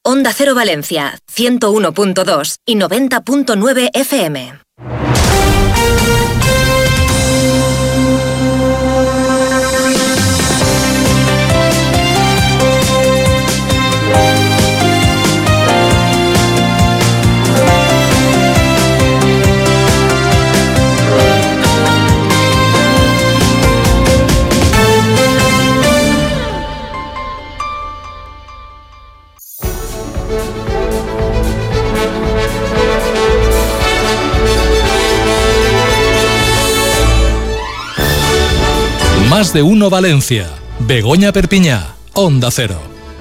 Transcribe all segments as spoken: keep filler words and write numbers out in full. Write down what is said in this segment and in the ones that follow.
Onda Cero Valencia, ciento uno punto dos y noventa punto nueve F M. Más de uno Valencia. Begoña Perpiñá, Onda Cero.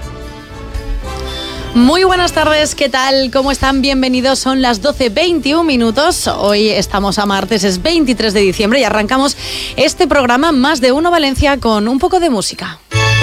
Muy buenas tardes, ¿qué tal? ¿Cómo están? Bienvenidos, son las doce veintiún minutos. Hoy estamos a martes, es veintitrés de diciembre y arrancamos este programa Más de uno Valencia con un poco de música.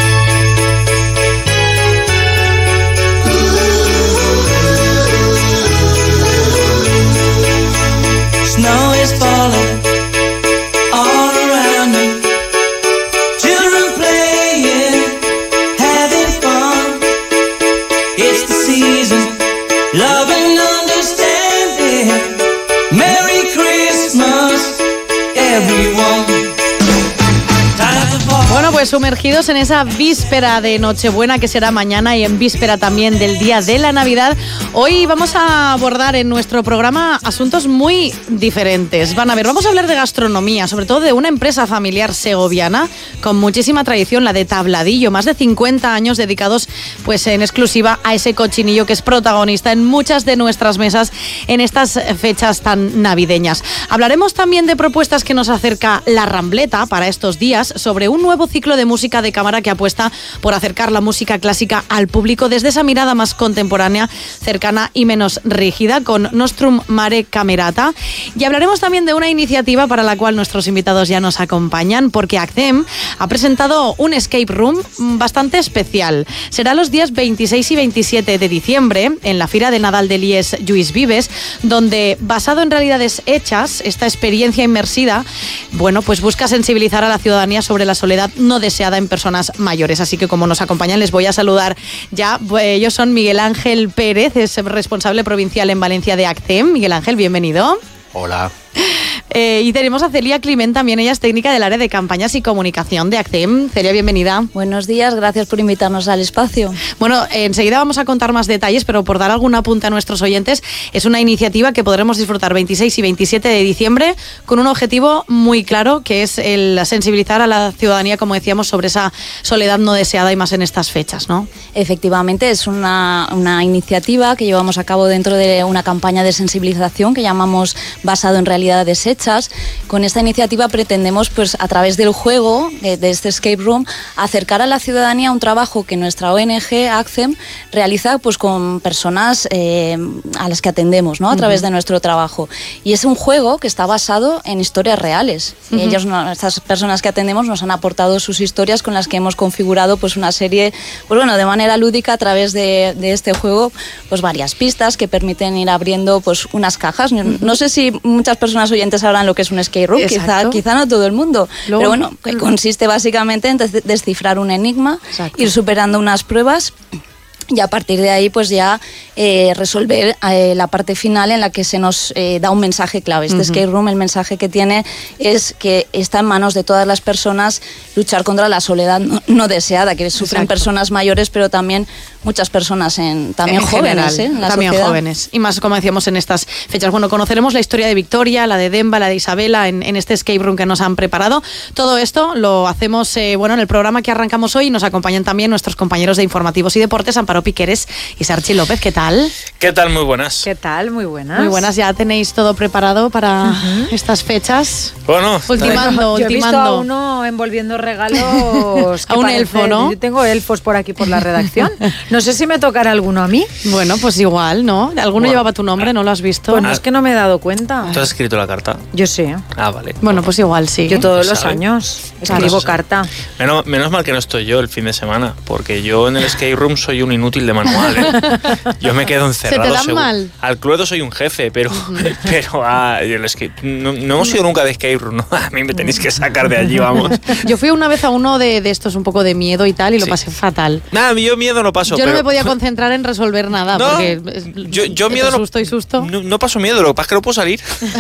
Snow is falling all around me. Children playing, having fun. It's the season, love and understanding. Merry Christmas, everyone. Bueno, pues sumergidos en esa víspera de Nochebuena que será mañana y en víspera también del día de la Navidad, hoy vamos a abordar en nuestro programa asuntos muy diferentes. Van a ver, vamos a hablar de gastronomía, sobre todo de una empresa familiar segoviana con muchísima tradición, la de Tabladillo, más de cincuenta años dedicados pues en exclusiva a ese cochinillo que es protagonista en muchas de nuestras mesas en estas fechas tan navideñas. Hablaremos también de propuestas que nos acerca La Rambleta para estos días, sobre un nuevo ciclo de música de cámara que apuesta por acercar la música clásica al público desde esa mirada más contemporánea, cercana y menos rígida, con Nostrum Mare Camerata. Y hablaremos también de una iniciativa para la cual nuestros invitados ya nos acompañan, porque ACCEM ha presentado un escape room bastante especial. Será los días veintiséis y veintisiete de diciembre en la Fira de Nadal de Lies Lluís Vives, donde, basado en realidades hechas, esta experiencia inmersiva, bueno, pues busca sensibilizar a la ciudadanía sobre la soledad no deseada en personas mayores. Así que, como nos acompañan, les voy a saludar ya. Ellos son Miguel Ángel Pérez, es responsable provincial en Valencia de ACCEM. Miguel Ángel, bienvenido. Hola. Eh, y tenemos a Celia Climent, también ella es técnica del área de campañas y comunicación de ACCEM. Celia, bienvenida. Buenos días, gracias por invitarnos al espacio. Bueno, eh, enseguida vamos a contar más detalles, pero por dar alguna punta a nuestros oyentes, es una iniciativa que podremos disfrutar veintiséis y veintisiete de diciembre con un objetivo muy claro, que es el sensibilizar a la ciudadanía, como decíamos, sobre esa soledad no deseada y más en estas fechas, ¿no? Efectivamente, es una, una iniciativa que llevamos a cabo dentro de una campaña de sensibilización que llamamos Basado en Realidades Hechas. Con esta iniciativa pretendemos, pues, a través del juego, de, de este escape room, acercar a la ciudadanía a un trabajo que nuestra O N G ACCEM realiza, pues, con personas eh, a las que atendemos, ¿no? A través de nuestro trabajo. Y es un juego que está basado en historias reales. Uh-huh. Ellos, estas personas que atendemos, nos han aportado sus historias con las que hemos configurado, pues, una serie, pues bueno, de manera lúdica a través de, de este juego, pues varias pistas que permiten ir abriendo, pues, unas cajas. Uh-huh. No sé si muchas personas oyentes sabrán lo que es un escape room, quizá, quizá no todo el mundo. Luego, pero bueno, que consiste básicamente en descifrar un enigma, exacto, ir superando unas pruebas y a partir de ahí pues ya eh, resolver eh, la parte final en la que se nos eh, da un mensaje clave. Este uh-huh. escape room, el mensaje que tiene es que está en manos de todas las personas luchar contra la soledad no, no deseada, que sufren Exacto. personas mayores, pero también muchas personas en, también en jóvenes, general, ¿eh? En la también sociedad. jóvenes. Y más, como decíamos, en estas fechas. Bueno, conoceremos la historia de Victoria, la de Demba, la de Isabela en, en este escape room que nos han preparado. Todo esto lo hacemos eh, bueno, en el programa que arrancamos hoy y nos acompañan también nuestros compañeros de Informativos y Deportes, Amparo Piqueres y Sarchi López. ¿Qué tal? ¿Qué tal? Muy buenas. ¿Qué tal? Muy buenas. Muy buenas. ¿Ya tenéis todo preparado para uh-huh. estas fechas? Bueno, ultimando, bueno, yo ultimando. he visto a uno envolviendo regalos. A un parece, elfo, ¿no? Yo tengo elfos por aquí por la redacción. No sé si me tocará alguno a mí. Bueno, pues igual, ¿no? Alguno bueno, llevaba tu nombre, ¿no lo has visto? Pues no, es que no me he dado cuenta. ¿Tú has escrito la carta? Yo sí. Ah, vale. Bueno, pues igual sí. Yo todos pues los sabe. años escribo pues carta. Menos, menos mal que no estoy yo el fin de semana, porque yo en el escape room soy un inútil. inútil de manual, ¿eh? Yo me quedo encerrado. ¿Se te dan seguro. mal? Al Cluedo soy un jefe, pero, pero a, es que no, no hemos ido nunca de escape room, ¿no? A mí me tenéis que sacar de allí, vamos. Yo fui una vez a uno de, de estos un poco de miedo y tal y lo Sí. pasé fatal. Nada, yo miedo no paso. Yo pero, no me podía concentrar en resolver nada No, porque yo, yo entre miedo no, susto y susto. No, no paso miedo, lo que pasa es que no puedo salir.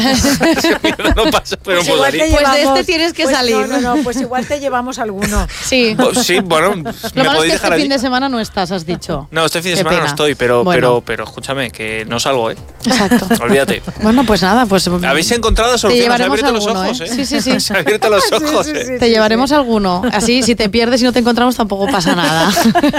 miedo no paso, pero Pues no puedo igual te salir. Pues de llevamos- este tienes que pues salir. No, no, no, pues igual te llevamos alguno. Sí. Pues sí, bueno, Lo me malo es podéis que dejar este fin allí. de semana no estás, has dicho. No, este fin de Qué semana pena. no estoy, pero, Bueno. pero, pero escúchame, que no salgo, ¿eh? Exacto. Olvídate. Bueno, pues nada, pues Habéis encontrado te soluciones, se llevaremos abierto los alguno, ojos, ¿eh? ¿eh? Sí, sí, sí. Se ha abierto los ojos, ¿eh? Te llevaremos alguno. Así, si te pierdes y no te encontramos, tampoco pasa nada.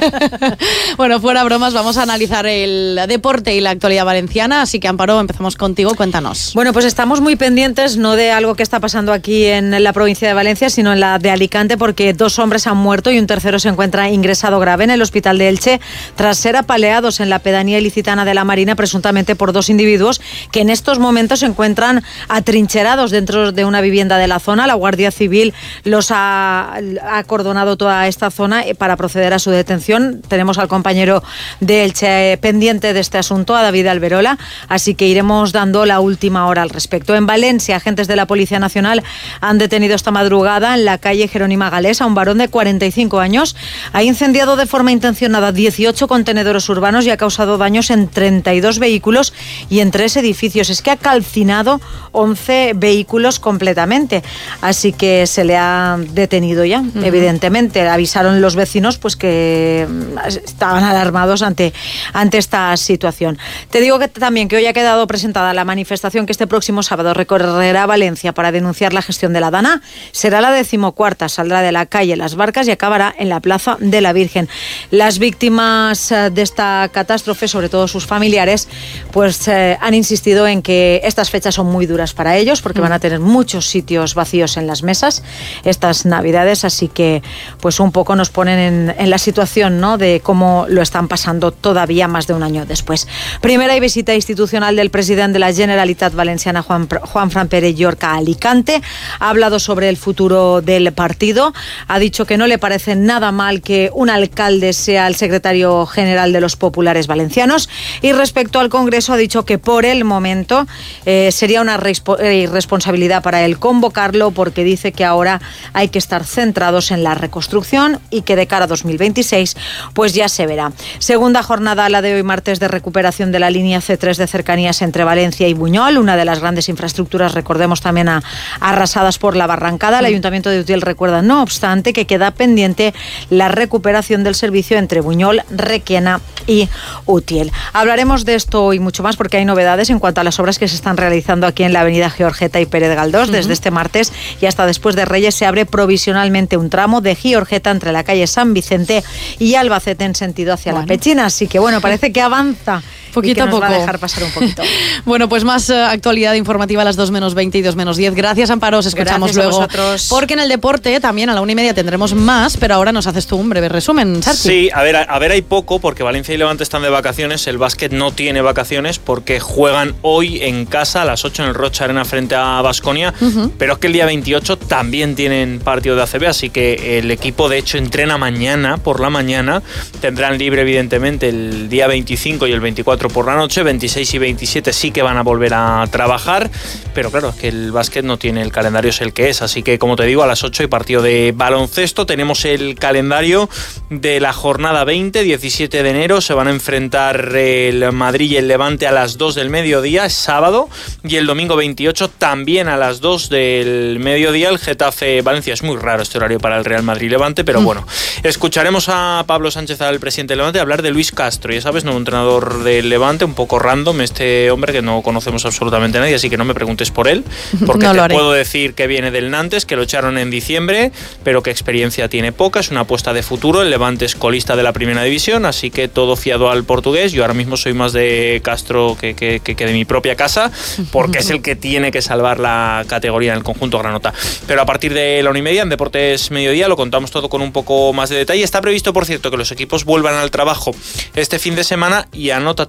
Bueno, fuera bromas, vamos a analizar el deporte y la actualidad valenciana. Así que, Amparo, empezamos contigo. Cuéntanos. Bueno, pues estamos muy pendientes no de algo que está pasando aquí en la provincia de Valencia, sino en la de Alicante, porque dos hombres han muerto y un tercero se encuentra ingresado grave en el hospital de Elche tras ser apaleados en la pedanía ilicitana de la Marina, presuntamente por dos individuos que en estos momentos se encuentran atrincherados dentro de una vivienda de la zona. La Guardia Civil los ha, ha acordonado toda esta zona para proceder a su detención. Tenemos al compañero de Elche pendiente de este asunto, a David Alberola, así que iremos dando la última hora al respecto. En Valencia, agentes de la Policía Nacional han detenido esta madrugada en la calle Jerónima Galés a un varón de cuarenta y cinco años. Ha incendiado de forma intencionada dieciocho contenedores urbanos y ha causado daños en treinta y dos vehículos y en tres edificios. Es que ha calcinado once vehículos completamente, así que se le ha detenido ya, uh-huh. Evidentemente. Avisaron los vecinos pues que estaban alarmados ante, ante esta situación. Te digo que también que hoy ha quedado presentada la manifestación que este próximo sábado recorrerá Valencia para denunciar la gestión de la Dana. Será la decimocuarta, saldrá de la calle Las Barcas y acabará en la Plaza de la Virgen. Las víctimas de esta catástrofe, sobre todo sus familiares, pues eh, han insistido en que estas fechas son muy duras para ellos porque mm. van a tener muchos sitios vacíos en las mesas estas Navidades, así que pues un poco nos ponen en, en la situación, ¿no?, de cómo lo están pasando todavía más de un año después. Primera visita institucional del presidente de la Generalitat Valenciana, Juan, Juan Fran Pérez Llorca, a Alicante. Ha hablado sobre el futuro del partido. Ha dicho que no le parece nada mal que un alcalde sea el secretario general de los populares valencianos. Y respecto al Congreso, ha dicho que por el momento eh, sería una irresponsabilidad para él convocarlo, porque dice que ahora hay que estar centrados en la reconstrucción y que de cara a dos mil veintiséis pues ya se verá. Segunda jornada, la de hoy martes, de recuperación de la línea C tres de cercanías entre Valencia y Buñol, una de las grandes infraestructuras, recordemos, también a, arrasadas por la barrancada. El Ayuntamiento de Utiel recuerda, no obstante, que queda pendiente la recuperación del servicio entre Buñol, Requena y Utiel. Hablaremos de esto y mucho más porque hay novedades en cuanto a las obras que se están realizando aquí en la avenida Giorgeta y Pérez Galdós. Desde uh-huh. este martes y hasta después de Reyes se abre provisionalmente un tramo de Giorgeta entre la calle San Vicente y Albacete en sentido hacia bueno. la Pechina. Así que bueno, parece que avanza. Poquito y que nos a poco. Va a dejar pasar un poquito. Bueno, pues más uh, actualidad informativa a las dos menos veinte y dos menos diez. Gracias, Amparo. Os escuchamos Gracias luego. A vosotros. Porque en el deporte también a la una y media tendremos más, pero ahora nos haces tú un breve resumen, Sarchi. Sí, a ver, a, a ver, hay poco porque Valencia y Levante están de vacaciones. El básquet no tiene vacaciones porque juegan hoy en casa a las ocho en el Rocha Arena frente a Baskonia. Uh-huh. Pero es que el día veintiocho también tienen partido de A C B, así que el equipo de hecho entrena mañana por la mañana. Tendrán libre evidentemente el día veinticinco y el veinticuatro por la noche. veintiséis y veintisiete sí que van a volver a trabajar, pero claro, es que el básquet no tiene, el calendario es el que es, así que como te digo, a las ocho hay partido de baloncesto. Tenemos el calendario de la jornada veinte, diecisiete de enero, se van a enfrentar el Madrid y el Levante a las dos del mediodía, es sábado, y el domingo veintiocho también a las dos del mediodía el Getafe Valencia. Es muy raro este horario para el Real Madrid Levante, pero mm. bueno, escucharemos a Pablo Sánchez, al presidente del Levante, hablar de Luis Castro, ya sabes, nuevo entrenador del Levante, un poco random este hombre que no conocemos absolutamente a nadie, así que no me preguntes por él, porque no te puedo decir que viene del Nantes, que lo echaron en diciembre, pero que experiencia tiene poca, es una apuesta de futuro. El Levante es colista de la primera división, así que todo fiado al portugués. Yo ahora mismo soy más de Castro que, que, que de mi propia casa, porque es el que tiene que salvar la categoría en el conjunto granota. Pero a partir de la una y media en Deportes Mediodía lo contamos todo con un poco más de detalle. Está previsto, por cierto, que los equipos vuelvan al trabajo este fin de semana y anótate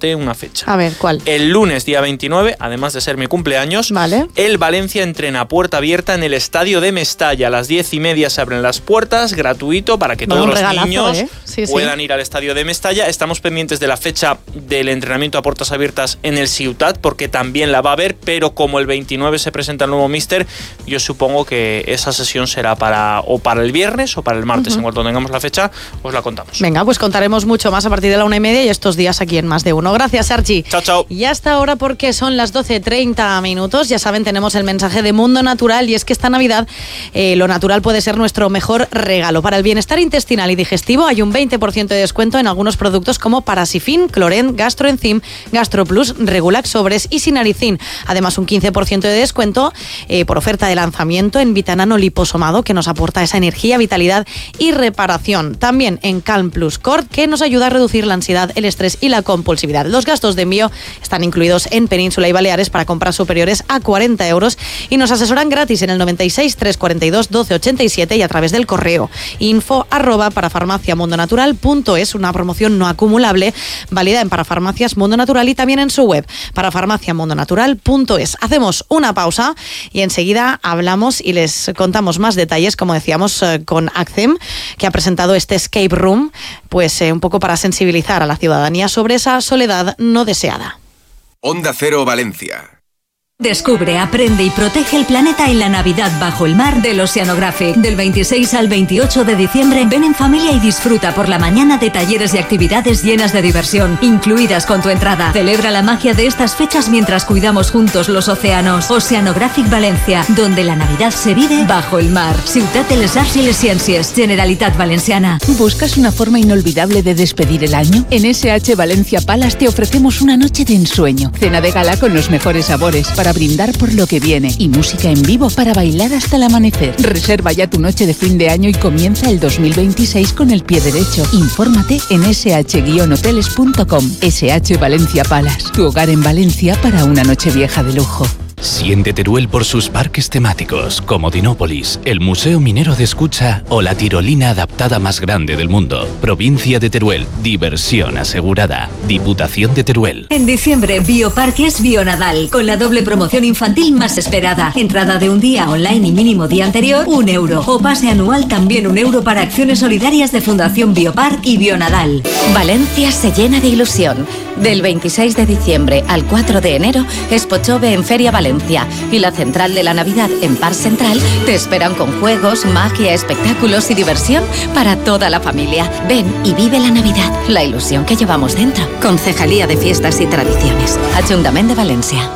apunté una fecha. A ver, ¿cuál? El lunes, día veintinueve, además de ser mi cumpleaños, vale. el Valencia entrena a puerta abierta en el estadio de Mestalla. A las diez y media se abren las puertas, gratuito, para que Bueno, todos los regalazo, niños ¿eh? sí, puedan sí. ir al estadio de Mestalla. Estamos pendientes de la fecha del entrenamiento a puertas abiertas en el Ciutat, porque también la va a haber, pero como el veintinueve se presenta el nuevo míster, yo supongo que esa sesión será para o para el viernes o para el martes. Uh-huh. En cuanto tengamos la fecha, os la contamos. Venga, pues contaremos mucho más a partir de la una y media y estos días aquí en Más de Uno. Gracias, Archi. Chao, chao. Y hasta ahora, porque son las doce treinta minutos, ya saben, tenemos el mensaje de Mundo Natural, y es que esta Navidad eh, lo natural puede ser nuestro mejor regalo. Para el bienestar intestinal y digestivo hay un veinte por ciento de descuento en algunos productos como Parasifin, Clorent, Gastroenzym, GastroPlus, Regulax Sobres y Sinaricin. Además, un quince por ciento de descuento eh, por oferta de lanzamiento en Vitanano liposomado, que nos aporta esa energía, vitalidad y reparación. También en Calm Plus Cord, que nos ayuda a reducir la ansiedad, el estrés y la compulsividad. Los gastos de envío están incluidos en Península y Baleares para compras superiores a cuarenta euros y nos asesoran gratis en el noventa y seis, trescientos cuarenta y dos, doce ochenta y siete y a través del correo info arroba parafarmaciamundonatural punto es. Una promoción no acumulable, válida en Parafarmacias Mundo Natural y también en su web parafarmaciamundonatural punto es. Hacemos una pausa y enseguida hablamos y les contamos más detalles, como decíamos, eh, con Accem, que ha presentado este escape room, pues eh, un poco para sensibilizar a la ciudadanía sobre esa soledad no deseada. Onda Cero Valencia. Descubre, aprende y protege el planeta en la Navidad bajo el mar del Oceanographic. Del veintiséis al veintiocho de diciembre, ven en familia y disfruta por la mañana de talleres y actividades llenas de diversión, incluidas con tu entrada. Celebra la magia de estas fechas mientras cuidamos juntos los océanos. Oceanographic Valencia, donde la Navidad se vive bajo el mar. Ciutat de les Arts i les Ciències, Generalitat Valenciana. ¿Buscas una forma inolvidable de despedir el año? En S H Valencia Palace te ofrecemos una noche de ensueño, cena de gala con los mejores sabores para brindar por lo que viene y música en vivo para bailar hasta el amanecer. Reserva ya tu noche de fin de año y comienza el dos mil veintiséis con el pie derecho. Infórmate en ese hache guion hoteles punto com. S H Valencia Palace, tu hogar en Valencia para una noche vieja de lujo. Siente Teruel por sus parques temáticos, como Dinópolis, el Museo Minero de Escucha o la tirolina adaptada más grande del mundo. Provincia de Teruel, diversión asegurada. Diputación de Teruel. En diciembre, Bioparques Bionadal, con la doble promoción infantil más esperada. Entrada de un día online y mínimo día anterior, un euro. O pase anual, también un euro para acciones solidarias de Fundación Biopark y Bionadal. Valencia se llena de ilusión. Del veintiséis de diciembre al cuatro de enero, Expo Chove en Feria Valencia y la Central de la Navidad en Parc Central te esperan con juegos, magia, espectáculos y diversión para toda la familia. Ven y vive la Navidad, la ilusión que llevamos dentro. Concejalía de Fiestas y Tradiciones, Ayuntamiento de Valencia.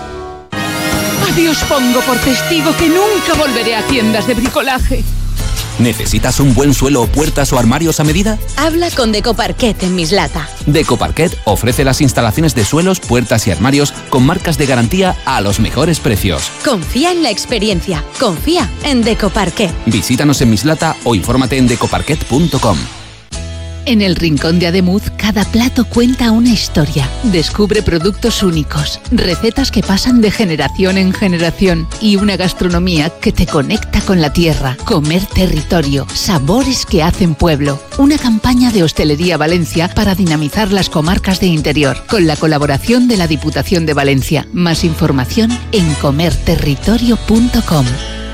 A Dios pongo por testigo que nunca volveré a tiendas de bricolaje. ¿Necesitas un buen suelo, puertas o armarios a medida? Habla con Decoparquet en Mislata. Decoparquet ofrece las instalaciones de suelos, puertas y armarios con marcas de garantía a los mejores precios. Confía en la experiencia. Confía en Decoparquet. Visítanos en Mislata o infórmate en decoparquet punto com. En el Rincón de Ademuz, cada plato cuenta una historia. Descubre productos únicos, recetas que pasan de generación en generación y una gastronomía que te conecta con la tierra. Comer territorio, sabores que hacen pueblo. Una campaña de Hostelería Valencia para dinamizar las comarcas de interior, con la colaboración de la Diputación de Valencia. Más información en comer territorio punto com.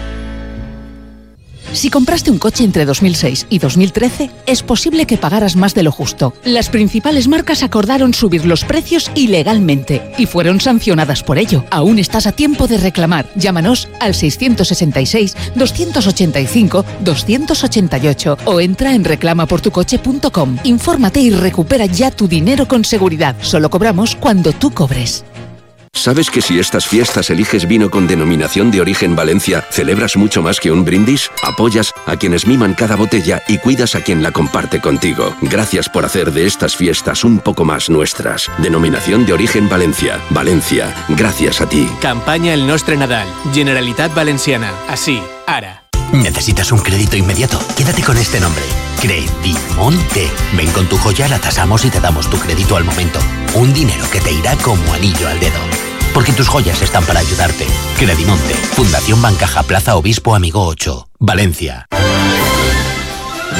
Si compraste un coche entre dos mil seis y dos mil trece, es posible que pagaras más de lo justo. Las principales marcas acordaron subir los precios ilegalmente y fueron sancionadas por ello. Aún estás a tiempo de reclamar. Llámanos al seiscientos sesenta y seis, doscientos ochenta y cinco, doscientos ochenta y ocho o entra en reclama por tu coche punto com. Infórmate y recupera ya tu dinero con seguridad. Solo cobramos cuando tú cobres. ¿Sabes que si estas fiestas eliges vino con denominación de origen Valencia, celebras mucho más que un brindis? Apoyas a quienes miman cada botella y cuidas a quien la comparte contigo. Gracias por hacer de estas fiestas un poco más nuestras. Denominación de origen Valencia. Valencia, gracias a ti. Campaña El Nostre Nadal. Generalitat Valenciana. Así, ara. ¿Necesitas un crédito inmediato? Quédate con este nombre. Credimonte. Ven con tu joya, la tasamos y te damos tu crédito al momento. Un dinero que te irá como anillo al dedo. Porque tus joyas están para ayudarte. Credimonte. Fundación Bancaja, Plaza Obispo Amigo ocho. Valencia.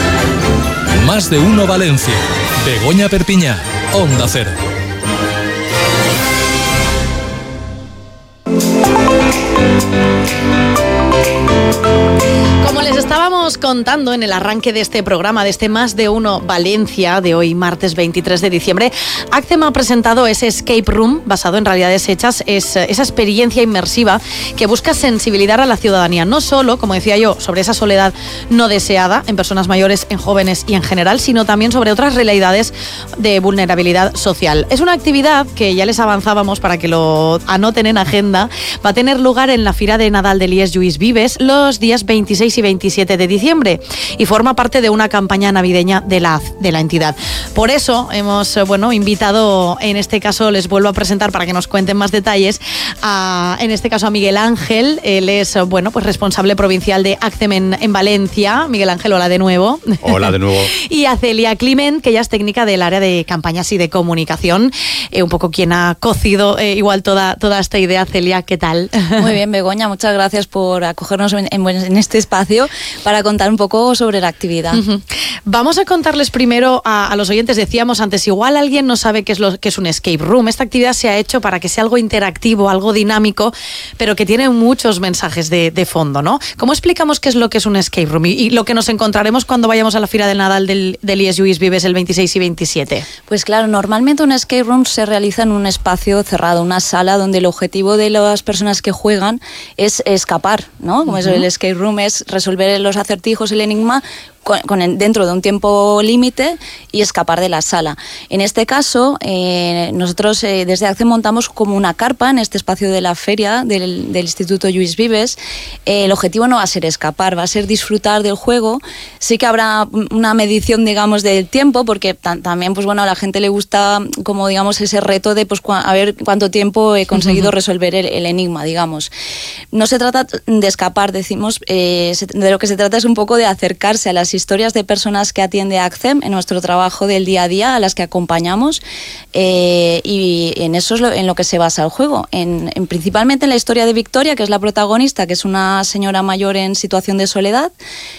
Más de Uno Valencia. Begoña Perpiñá. Onda Cero. Como les estábamos contando en el arranque de este programa, de este Más de Uno Valencia, de hoy martes veintitrés de diciembre, Accem ha presentado ese Escape Room, basado en realidades hechas, es esa experiencia inmersiva que busca sensibilizar a la ciudadanía, no solo, como decía yo, sobre esa soledad no deseada en personas mayores, en jóvenes y en general, sino también sobre otras realidades de vulnerabilidad social. Es una actividad que ya les avanzábamos para que lo anoten en agenda, va a tener lugar en la Fira de Nadal de Lies Lluís Vives los días veintiséis y veintisiete de diciembre y forma parte de una campaña navideña de la, de la entidad. Por eso hemos bueno, invitado, en este caso les vuelvo a presentar para que nos cuenten más detalles, a, en este caso a Miguel Ángel. Él es bueno, pues responsable provincial de Accem en, en Valencia. Miguel Ángel, hola de nuevo. Hola de nuevo. Y a Celia Climent, que ella es técnica del área de campañas y de comunicación, eh, un poco quien ha cocido eh, igual toda, toda esta idea. Celia, ¿qué tal? Muy bien, Begoña, muchas gracias por acogernos en, en, en este espacio para contar un poco sobre la actividad. Uh-huh. Vamos a contarles primero a, a los oyentes, decíamos antes, igual alguien no sabe qué es lo que es un escape room. Esta actividad se ha hecho para que sea algo interactivo, algo dinámico, pero que tiene muchos mensajes de, de fondo, ¿no? ¿Cómo explicamos qué es lo que es un escape room y, y lo que nos encontraremos cuando vayamos a la Fira del Nadal del, del Lies Lluís Vives el veintiséis y veintisiete? Pues claro, normalmente un escape room se realiza en un espacio cerrado, una sala donde el objetivo de las personas que juegan es escapar, ¿no? Como uh-huh. es el escape room, es resolver los acertijos, el enigma con, con el, dentro de un tiempo límite y escapar de la sala. En este caso, eh, nosotros eh, desde Accem montamos como una carpa en este espacio de la feria del, del Instituto Lluís Vives. Eh, el objetivo no va a ser escapar, va a ser disfrutar del juego. Sí que habrá una medición, digamos, del tiempo, porque t- también, pues bueno, a la gente le gusta como, digamos, ese reto de, pues, cu- a ver cuánto tiempo he conseguido uh-huh. resolver el, el enigma, digamos. No se trata de escapar, decimos, eh, se, de lo que se trata es un poco de acercarse a las historias de personas que atiende Accem en nuestro trabajo del día a día, a las que acompañamos, eh, y en eso es lo, en lo que se basa el juego, en, en principalmente en la historia de Victoria, que es la protagonista, que es una señora mayor en situación de soledad.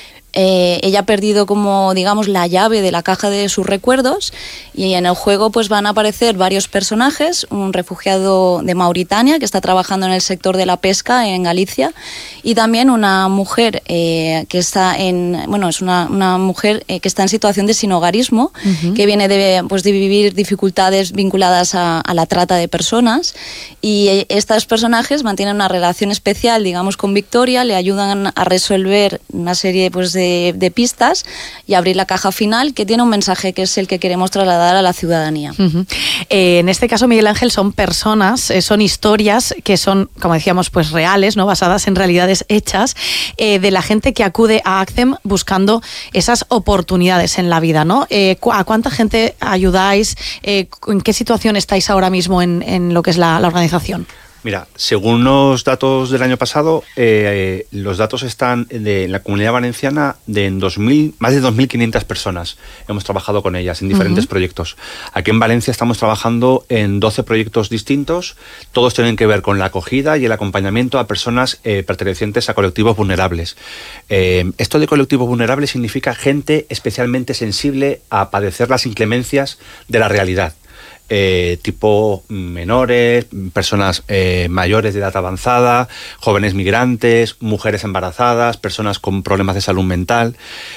Eh, ella ha perdido como digamos la llave de la caja de sus recuerdos y en el juego pues van a aparecer varios personajes, un refugiado de Mauritania que está trabajando en el sector de la pesca en Galicia y también una mujer eh, que está en bueno es una, una mujer eh, que está en situación de sinhogarismo, uh-huh. que viene de, pues, de vivir dificultades vinculadas a, a la trata de personas y estos personajes mantienen una relación especial digamos con Victoria, le ayudan a resolver una serie pues de De, de pistas y abrir la caja final que tiene un mensaje que es el que queremos trasladar a la ciudadanía. Uh-huh. Eh, en este caso, Miguel Ángel, son personas, eh, son historias que son, como decíamos, pues reales, ¿no? Basadas en realidades hechas eh, de la gente que acude a Accem buscando esas oportunidades en la vida, ¿no? Eh, ¿A cuánta gente ayudáis? Eh, ¿En qué situación estáis ahora mismo en, en lo que es la, la organización? Mira, según los datos del año pasado, eh, los datos están de la Comunidad Valenciana de en dos mil, más de dos mil quinientas personas. Hemos trabajado con ellas en diferentes uh-huh. proyectos. Aquí en Valencia estamos trabajando en doce proyectos distintos. Todos tienen que ver con la acogida y el acompañamiento a personas eh, pertenecientes a colectivos vulnerables. Eh, esto de colectivos vulnerables significa gente especialmente sensible a padecer las inclemencias de la realidad. Eh, tipo menores, personas eh, mayores de edad avanzada, jóvenes migrantes, mujeres embarazadas, personas con problemas de salud mental,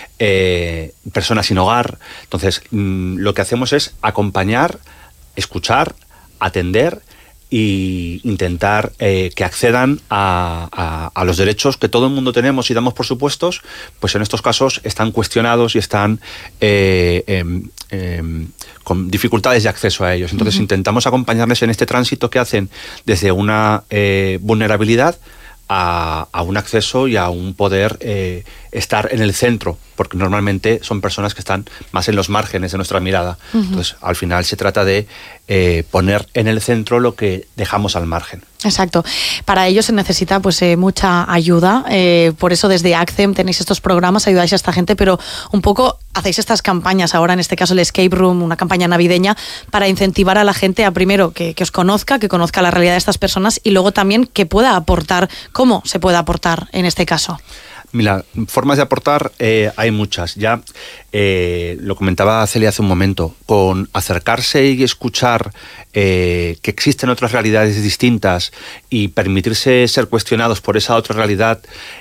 eh, personas sin hogar. Entonces, mmm, lo que hacemos es acompañar, escuchar, atender y intentar eh, que accedan a, a, a los derechos que todo el mundo tenemos y damos por supuestos, pues en estos casos están cuestionados y están eh, eh, eh, con dificultades de acceso a ellos. Entonces uh-huh. intentamos acompañarles en este tránsito que hacen desde una eh, vulnerabilidad a, a un acceso y a un poder eh, estar en el centro, porque normalmente son personas que están más en los márgenes de nuestra mirada. Uh-huh. Entonces, al final se trata de eh, poner en el centro lo que dejamos al margen. Exacto. Para ello se necesita pues eh, mucha ayuda. Eh, por eso desde Accem tenéis estos programas, ayudáis a esta gente, pero un poco hacéis estas campañas ahora, en este caso el Escape Room, una campaña navideña, para incentivar a la gente a primero que, que os conozca, que conozca la realidad de estas personas y luego también que pueda aportar. ¿Cómo se puede aportar en este caso? Mira, formas de aportar eh, hay muchas. Ya eh, lo comentaba Celia hace un momento, con acercarse y escuchar eh, que existen otras realidades distintas y permitirse ser cuestionados por esa otra realidad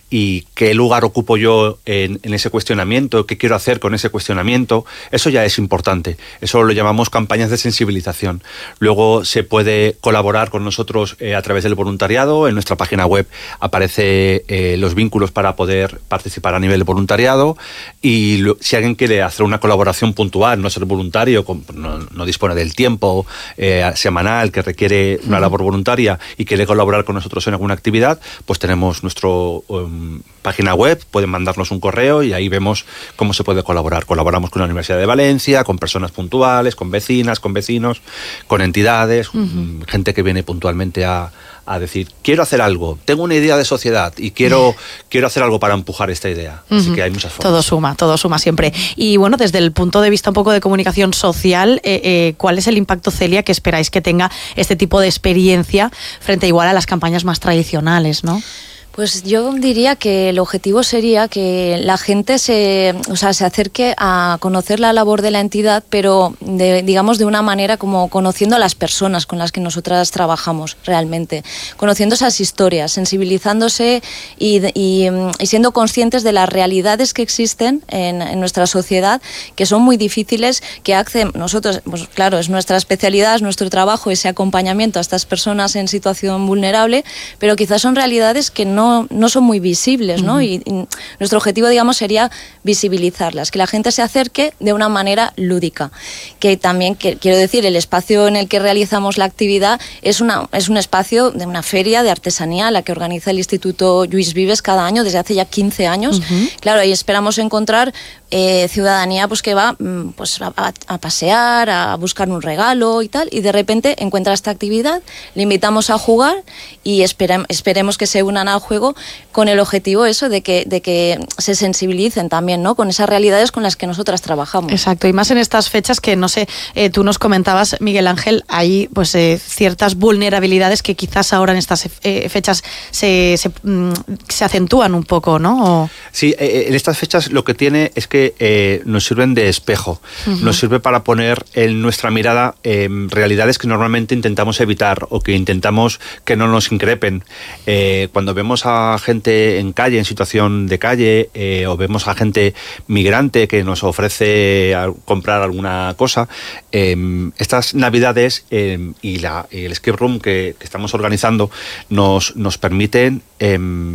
y qué lugar ocupo yo en, en ese cuestionamiento, qué quiero hacer con ese cuestionamiento, eso ya es importante. Eso lo llamamos campañas de sensibilización. Luego se puede colaborar con nosotros eh, a través del voluntariado. En nuestra página web aparece eh, los vínculos para poder participar a nivel de voluntariado, y lo, si alguien quiere hacer una colaboración puntual, no ser voluntario, con, no, no dispone del tiempo eh, semanal que requiere una labor voluntaria y quiere colaborar con nosotros en alguna actividad, pues tenemos nuestro um, página web, pueden mandarnos un correo y ahí vemos cómo se puede colaborar. Colaboramos con la Universidad de Valencia, con personas puntuales, con vecinas, con vecinos, con entidades, uh-huh. gente que viene puntualmente a, a decir, quiero hacer algo, tengo una idea de sociedad y quiero, quiero hacer algo para empujar esta idea. Uh-huh. Así que hay muchas formas. Todo suma, todo suma siempre. Y bueno, desde el punto de vista un poco de comunicación social, eh, eh, ¿cuál es el impacto, Celia, que esperáis que tenga este tipo de experiencia frente igual a las campañas más tradicionales, ¿no? Pues yo diría que el objetivo sería que la gente se, o sea, se acerque a conocer la labor de la entidad, pero de, digamos de una manera como conociendo a las personas con las que nosotras trabajamos realmente, conociendo esas historias, sensibilizándose y, y, y siendo conscientes de las realidades que existen en, en nuestra sociedad, que son muy difíciles, que acceden, nosotros, pues claro, es nuestra especialidad, es nuestro trabajo, ese acompañamiento a estas personas en situación vulnerable, pero quizás son realidades que no No, no son muy visibles, ¿no? Uh-huh. y, y nuestro objetivo, digamos, sería visibilizarlas, que la gente se acerque de una manera lúdica. Que también, que, quiero decir, el espacio en el que realizamos la actividad es, una, es un espacio de una feria de artesanía, la que organiza el Instituto Lluís Vives cada año, desde hace ya quince años. Uh-huh. Claro, ahí esperamos encontrar eh, ciudadanía pues que va pues, a, a pasear, a buscar un regalo y tal, y de repente encuentra esta actividad, le invitamos a jugar y espere, esperemos que se unan al juego con el objetivo eso de que, de que se sensibilicen también, ¿no? Con esas realidades con las que nosotras trabajamos. Exacto, y más en estas fechas que, no sé, eh, tú nos comentabas, Miguel Ángel, hay pues eh, ciertas vulnerabilidades que quizás ahora en estas eh, fechas se, se, mm, se acentúan un poco, ¿no? O... Sí, eh, en estas fechas lo que tiene es que eh, nos sirven de espejo, uh-huh. nos sirve para poner en nuestra mirada eh, realidades que normalmente intentamos evitar o que intentamos que no nos increpen. Eh, cuando vemos a gente en calle, en situación de calle, eh, o vemos a gente migrante que nos ofrece a comprar alguna cosa, eh, estas navidades eh, y, la, y el escape room que, que estamos organizando nos, nos permiten eh,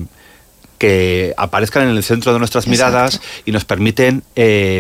que aparezcan en el centro de nuestras miradas. Exacto. Y nos permiten eh,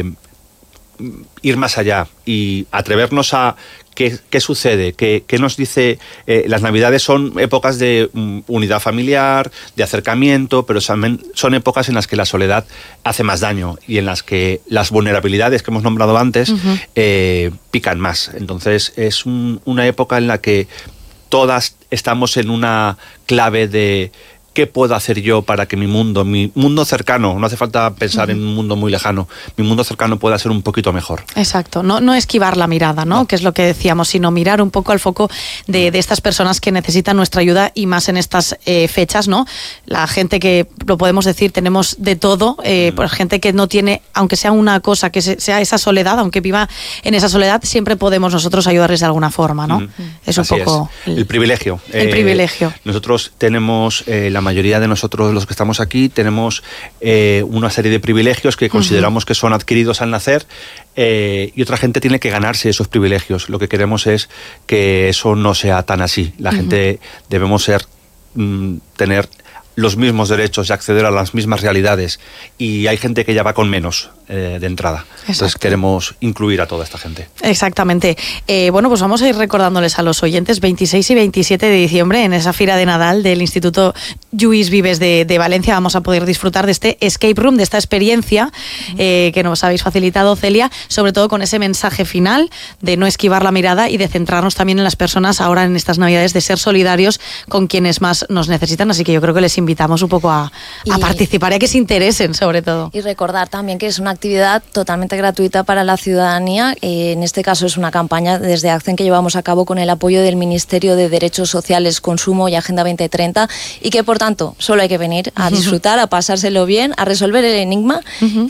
ir más allá y atrevernos a ¿Qué, ¿Qué sucede? ¿Qué, qué nos dice? Eh, las Navidades son épocas de um, unidad familiar, de acercamiento, pero son, son épocas en las que la soledad hace más daño y en las que las vulnerabilidades que hemos nombrado antes uh-huh. eh, pican más. Entonces es un, una época en la que todas estamos en una clave de ¿qué puedo hacer yo para que mi mundo, mi mundo cercano, no hace falta pensar uh-huh. en un mundo muy lejano, mi mundo cercano pueda ser un poquito mejor? Exacto, no, no esquivar la mirada, ¿no? no, que es lo que decíamos, sino mirar un poco al foco de, de estas personas que necesitan nuestra ayuda y más en estas eh, fechas, ¿no? La gente que, lo podemos decir, tenemos de todo, eh, uh-huh. pues gente que no tiene, aunque sea una cosa, que sea esa soledad, aunque viva en esa soledad, siempre podemos nosotros ayudarles de alguna forma, ¿no? Uh-huh. Es un Así poco... Es. El, el privilegio. El eh, privilegio. Nosotros tenemos eh, la mayoría de nosotros los que estamos aquí tenemos eh, una serie de privilegios que consideramos uh-huh. que son adquiridos al nacer eh, y otra gente tiene que ganarse esos privilegios. Lo que queremos es que eso no sea tan así. La uh-huh. gente debemos ser mm, tener los mismos derechos y acceder a las mismas realidades, y hay gente que ya va con menos eh, de entrada. Exacto. Entonces queremos incluir a toda esta gente. Exactamente. Eh, bueno, pues vamos a ir recordándoles a los oyentes veintiséis y veintisiete de diciembre en esa Fira de Nadal del Instituto Lluís Vives de, de Valencia vamos a poder disfrutar de este escape room, de esta experiencia eh, que nos habéis facilitado, Celia, sobre todo con ese mensaje final de no esquivar la mirada y de centrarnos también en las personas ahora en estas Navidades, de ser solidarios con quienes más nos necesitan. Así que yo creo que les invitamos un poco a, a participar y a que se interesen, sobre todo. Y recordar también que es una actividad totalmente gratuita para la ciudadanía. Eh, en este caso es una campaña desde ACCEN que llevamos a cabo con el apoyo del Ministerio de Derechos Sociales, Consumo y Agenda veinte treinta, y que por tanto solo hay que venir a disfrutar, a pasárselo bien, a resolver el enigma uh-huh. y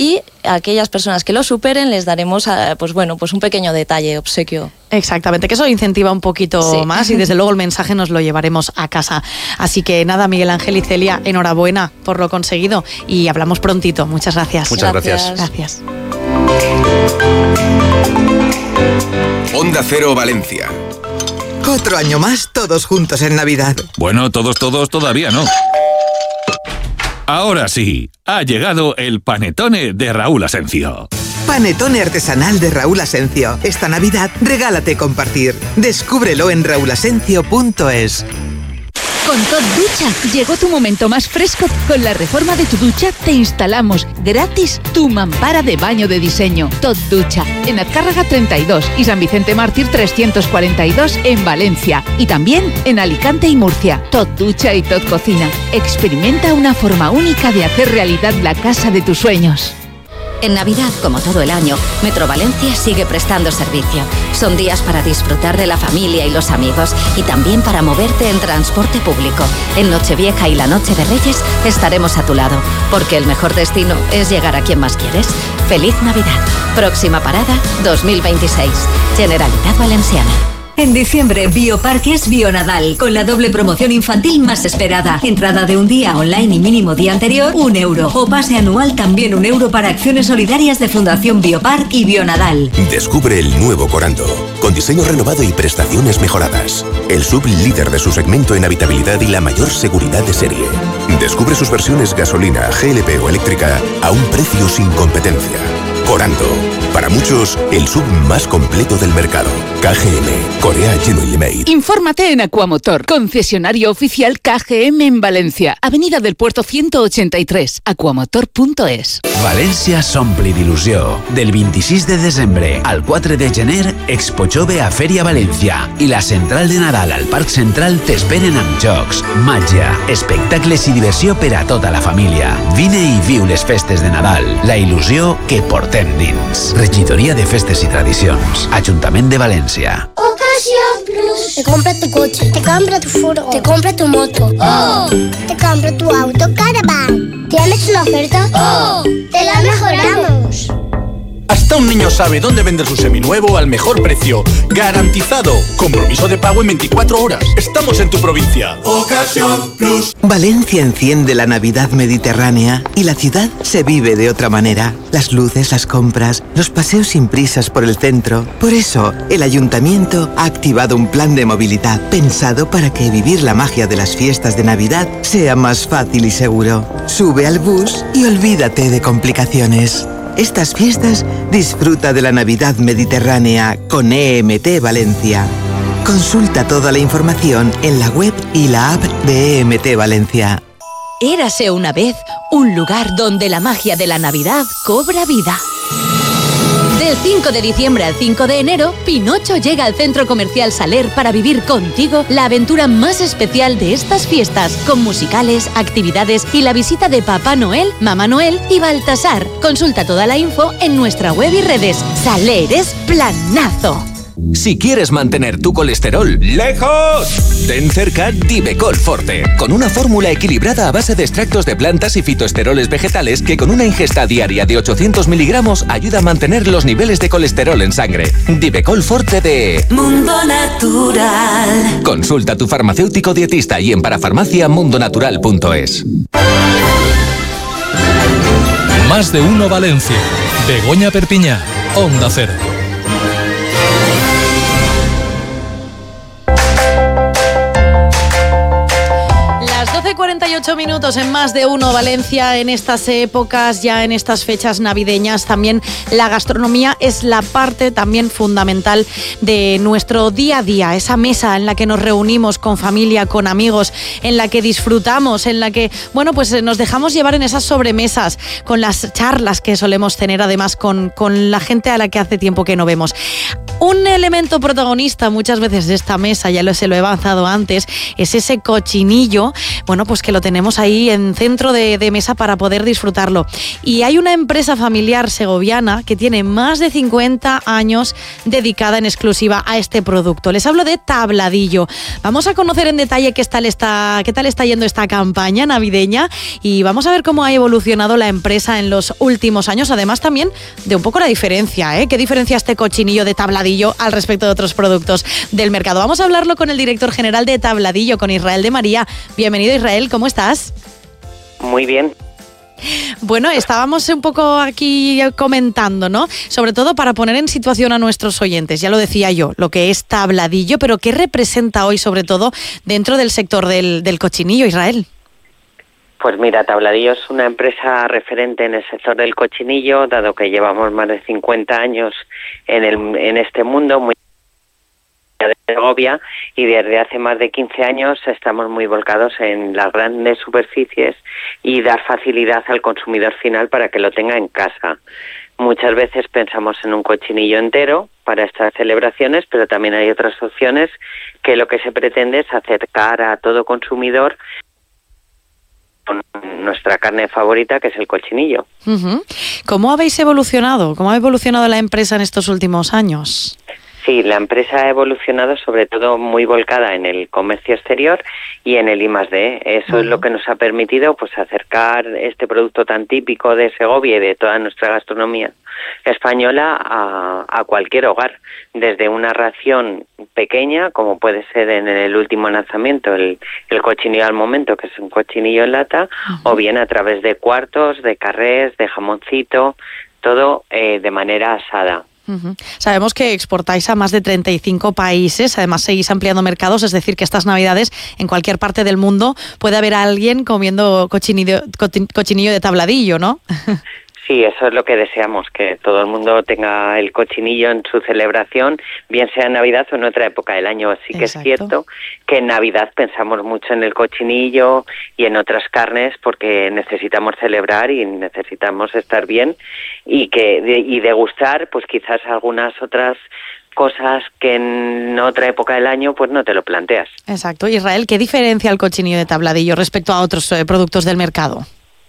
a aquellas personas que lo superen les daremos a, pues bueno, pues un pequeño detalle, obsequio. Exactamente, que eso incentiva un poquito Sí. más y desde luego el mensaje nos lo llevaremos a casa. Así que nada, Miguel Ángel y Celia, enhorabuena por lo conseguido y hablamos prontito. Muchas gracias. Muchas gracias. Gracias. Onda Cero Valencia. Otro año más, todos juntos en Navidad. Bueno, todos, todos, todavía no. Ahora sí, ha llegado el panetone de Raúl Asencio. Panetone artesanal de Raúl Asencio. Esta Navidad, regálate compartir. Descúbrelo en raúl asencio punto es. Con Tot Ducha llegó tu momento más fresco. Con la reforma de tu ducha te instalamos gratis tu mampara de baño de diseño. Tot Ducha en Azcárraga treinta y dos y San Vicente Mártir trescientos cuarenta y dos en Valencia y también en Alicante y Murcia. Tot Ducha y Tot Cocina. Experimenta una forma única de hacer realidad la casa de tus sueños. En Navidad, como todo el año, Metro Valencia sigue prestando servicio. Son días para disfrutar de la familia y los amigos y también para moverte en transporte público. En Nochevieja y la Noche de Reyes estaremos a tu lado, porque el mejor destino es llegar a quien más quieres. ¡Feliz Navidad! Próxima parada, dos mil veintiséis. Generalitat Valenciana. En diciembre, Bioparques Bionadal, con la doble promoción infantil más esperada. Entrada de un día online y mínimo día anterior, un euro. O pase anual, también un euro para acciones solidarias de Fundación Biopark y Bionadal. Descubre el nuevo Corando, con diseño renovado y prestaciones mejoradas. El sub líder de su segmento en habitabilidad y la mayor seguridad de serie. Descubre sus versiones gasolina, G L P o eléctrica a un precio sin competencia. Corando. Para muchos, el sub más completo del mercado. K G M. Corea Genuine Made. Infórmate en Aquamotor, concesionario oficial K G M en Valencia, Avenida del Puerto ciento ochenta y tres, aquamotor punto es. València s'ompli d'il·lusió. Del vint-i-sis de desembre al quatre de gener, Expo Jove a Fèria València i la central de Nadal al Parc Central t'esperen amb jocs, màgia, espectacles i diversió per a tota la família. Vine i viu les festes de Nadal, la il·lusió que portem dins. Regidoria de Festes i Tradicions, Ajuntament de València. Ocasión Plus. Te compra tu coche, te compra tu furgo, te compra tu moto. ¡Oh! Te compra tu auto Caravan. ¿Tienes una oferta? ¡Oh! ¡Te la mejoramos! Hasta un niño sabe dónde vender su seminuevo al mejor precio. ¡Garantizado! Compromiso de pago en veinticuatro horas. Estamos en tu provincia. Ocasión Plus. Valencia enciende la Navidad mediterránea y la ciudad se vive de otra manera. Las luces, las compras, los paseos sin prisas por el centro. Por eso, el Ayuntamiento ha activado un plan de movilidad pensado para que vivir la magia de las fiestas de Navidad sea más fácil y seguro. Sube al bus y olvídate de complicaciones. Estas fiestas disfruta de la Navidad mediterránea con E M T Valencia. Consulta toda la información en la web y la app de E M T Valencia. Érase una vez un lugar donde la magia de la Navidad cobra vida. Del cinco de diciembre al cinco de enero, Pinocho llega al Centro Comercial Saler para vivir contigo la aventura más especial de estas fiestas, con musicales, actividades y la visita de Papá Noel, Mamá Noel y Baltasar. Consulta toda la info en nuestra web y redes. Saler es planazo. Si quieres mantener tu colesterol lejos, ten cerca Divecol Forte, con una fórmula equilibrada a base de extractos de plantas y fitoesteroles vegetales que con una ingesta diaria de ochocientos miligramos ayuda a mantener los niveles de colesterol en sangre. Divecol Forte de Mundo Natural. Consulta a tu farmacéutico dietista y en parafarmacia mundonatural punto es. Más de uno Valencia. Begoña Perpiñá, Onda Cero. cuarenta y ocho minutos en Más de uno Valencia. En estas épocas, ya en estas fechas navideñas, también la gastronomía es la parte también fundamental de nuestro día a día. Esa mesa en la que nos reunimos con familia, con amigos, en la que disfrutamos, en la que, bueno, pues nos dejamos llevar en esas sobremesas, con las charlas que solemos tener además con, con la gente a la que hace tiempo que no vemos. Un elemento protagonista muchas veces de esta mesa, ya lo, se lo he avanzado antes, es ese cochinillo, bueno, pues pues que lo tenemos ahí en centro de, de mesa para poder disfrutarlo. Y hay una empresa familiar segoviana que tiene más de cincuenta años dedicada en exclusiva a este producto. Les hablo de Tabladillo. Vamos a conocer en detalle qué tal está, qué tal está yendo esta campaña navideña y vamos a ver cómo ha evolucionado la empresa en los últimos años, además también de un poco la diferencia, ¿eh? ¿Qué diferencia este cochinillo de Tabladillo al respecto de otros productos del mercado? Vamos a hablarlo con el director general de Tabladillo, con Israel de María. Bienvenido, Israel, ¿cómo estás? Muy bien. Bueno, estábamos un poco aquí comentando, ¿no? Sobre todo para poner en situación a nuestros oyentes, ya lo decía yo, lo que es Tabladillo, pero ¿qué representa hoy, sobre todo, dentro del sector del, del cochinillo, Israel? Pues mira, Tabladillo es una empresa referente en el sector del cochinillo, dado que llevamos más de cincuenta años en, el, en este mundo, muy de Segovia, y desde hace más de quince años estamos muy volcados en las grandes superficies y dar facilidad al consumidor final para que lo tenga en casa. Muchas veces pensamos en un cochinillo entero para estas celebraciones, pero también hay otras opciones que lo que se pretende es acercar a todo consumidor con nuestra carne favorita, que es el cochinillo. Uh-huh. ¿Cómo habéis evolucionado? ¿Cómo ha evolucionado la empresa en estos últimos años? Sí, la empresa ha evolucionado sobre todo muy volcada en el comercio exterior y en el I más D. Eso uh-huh. es lo que nos ha permitido pues acercar este producto tan típico de Segovia y de toda nuestra gastronomía española a, a cualquier hogar, desde una ración pequeña, como puede ser en el último lanzamiento, el, el cochinillo al momento, que es un cochinillo en lata, uh-huh. o bien a través de cuartos, de carrés, de jamoncito, todo eh, de manera asada. Uh-huh. Sabemos que exportáis a más de treinta y cinco países, además seguís ampliando mercados, es decir, que estas Navidades en cualquier parte del mundo puede haber alguien comiendo cochinillo, cochinillo de Tabladillo, ¿no? Sí, eso es lo que deseamos, que todo el mundo tenga el cochinillo en su celebración, bien sea en Navidad o en otra época del año. Así que Exacto. Es cierto que en Navidad pensamos mucho en el cochinillo y en otras carnes porque necesitamos celebrar y necesitamos estar bien y que y degustar pues quizás algunas otras cosas que en otra época del año pues no te lo planteas. Exacto. Israel, ¿qué diferencia el cochinillo de Tabladillo respecto a otros eh, productos del mercado?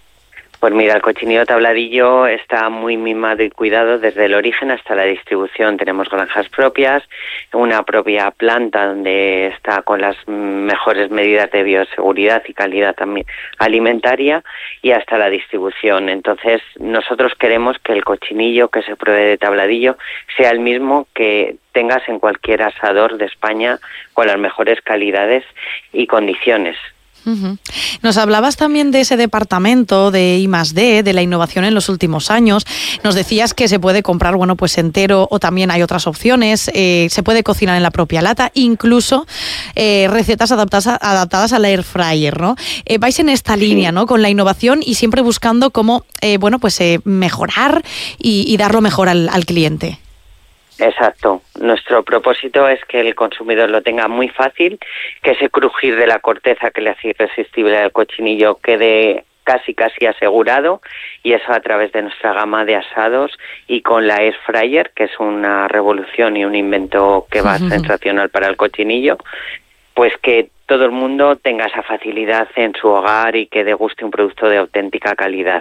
Pues mira, el cochinillo Tabladillo está muy mimado y cuidado desde el origen hasta la distribución. Tenemos granjas propias, una propia planta donde está con las mejores medidas de bioseguridad y calidad también alimentaria y hasta la distribución. Entonces, nosotros queremos que el cochinillo que se pruebe de Tabladillo sea el mismo que tengas en cualquier asador de España con las mejores calidades y condiciones. Uh-huh. Nos hablabas también de ese departamento de I más D, de la innovación en los últimos años. Nos decías que se puede comprar, bueno, pues entero o también hay otras opciones. Eh, se puede cocinar en la propia lata, incluso eh, recetas adaptadas, a, adaptadas al air fryer, ¿no? Eh, vais en esta línea, ¿no? Con la innovación y siempre buscando cómo, eh, bueno, pues eh, mejorar y, y dar lo mejor al, al cliente. Exacto. Nuestro propósito es que el consumidor lo tenga muy fácil, que ese crujir de la corteza que le hace irresistible al cochinillo quede casi casi asegurado, y eso a través de nuestra gama de asados y con la air fryer, que es una revolución y un invento que va uh-huh. sensacional para el cochinillo, pues que todo el mundo tenga esa facilidad en su hogar y que deguste un producto de auténtica calidad.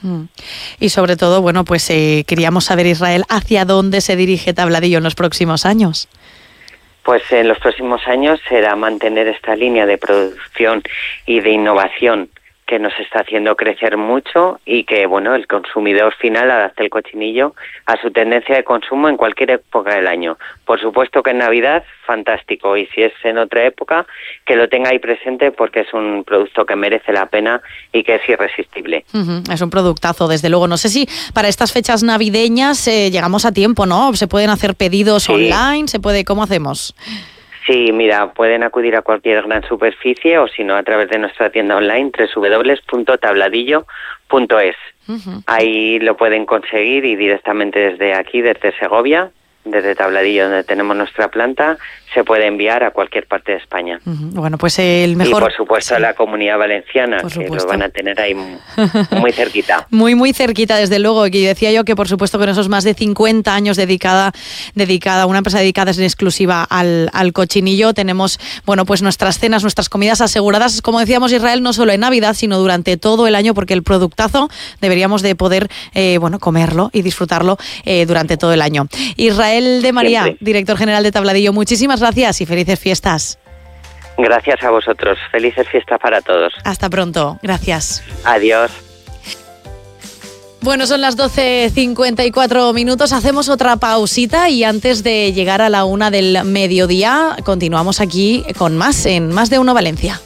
Y sobre todo, bueno, pues eh, queríamos saber, Israel, ¿hacia dónde se dirige Tabladillo en los próximos años? Pues en los próximos años será mantener esta línea de producción y de innovación que nos está haciendo crecer mucho y que, bueno, el consumidor final adapte el cochinillo a su tendencia de consumo en cualquier época del año. Por supuesto que en Navidad, fantástico, y si es en otra época, que lo tenga ahí presente porque es un producto que merece la pena y que es irresistible. Uh-huh. Es un productazo, desde luego. No sé si para estas fechas navideñas eh, llegamos a tiempo, ¿no? ¿Se pueden hacer pedidos sí. online? ¿Se puede? ¿Cómo hacemos? Sí, mira, pueden acudir a cualquier gran superficie o si no a través de nuestra tienda online doble u doble u doble u punto tabladillo punto es. Uh-huh. Ahí lo pueden conseguir y directamente desde aquí, desde Segovia, desde Tabladillo donde tenemos nuestra planta, se puede enviar a cualquier parte de España. Bueno, pues el mejor... Y por supuesto sí. la Comunidad Valenciana, que lo van a tener ahí muy cerquita. Muy, muy cerquita, desde luego. Y decía yo que por supuesto con esos más de cincuenta años dedicada, dedicada una empresa dedicada en exclusiva al, al cochinillo, tenemos, bueno, pues nuestras cenas, nuestras comidas aseguradas, como decíamos, Israel, no solo en Navidad, sino durante todo el año, porque el productazo deberíamos de poder, eh, bueno, comerlo y disfrutarlo eh, durante todo el año. Israel de María, Siempre. director general de Tabladillo, muchísimas gracias y felices fiestas. Gracias a vosotros. Felices fiestas para todos. Hasta pronto. Gracias. Adiós. Bueno, son las doce cincuenta y cuatro minutos. Hacemos otra pausita y antes de llegar a la una del mediodía, continuamos aquí con más en Más de Uno Valencia.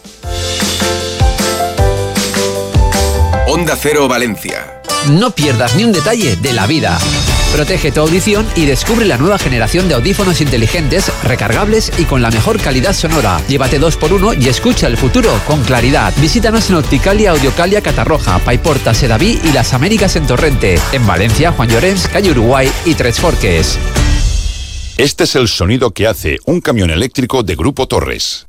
Onda Cero Valencia. No pierdas ni un detalle de la vida. Protege tu audición y descubre la nueva generación de audífonos inteligentes, recargables y con la mejor calidad sonora. Llévate dos por uno y escucha el futuro con claridad. Visítanos en Opticalia, Audiocalia, Catarroja, Paiporta, Sedaví y Las Américas en Torrente. En Valencia, Juan Llorens, Calle Uruguay y Tres Forques. Este es el sonido que hace un camión eléctrico de Grupo Torres.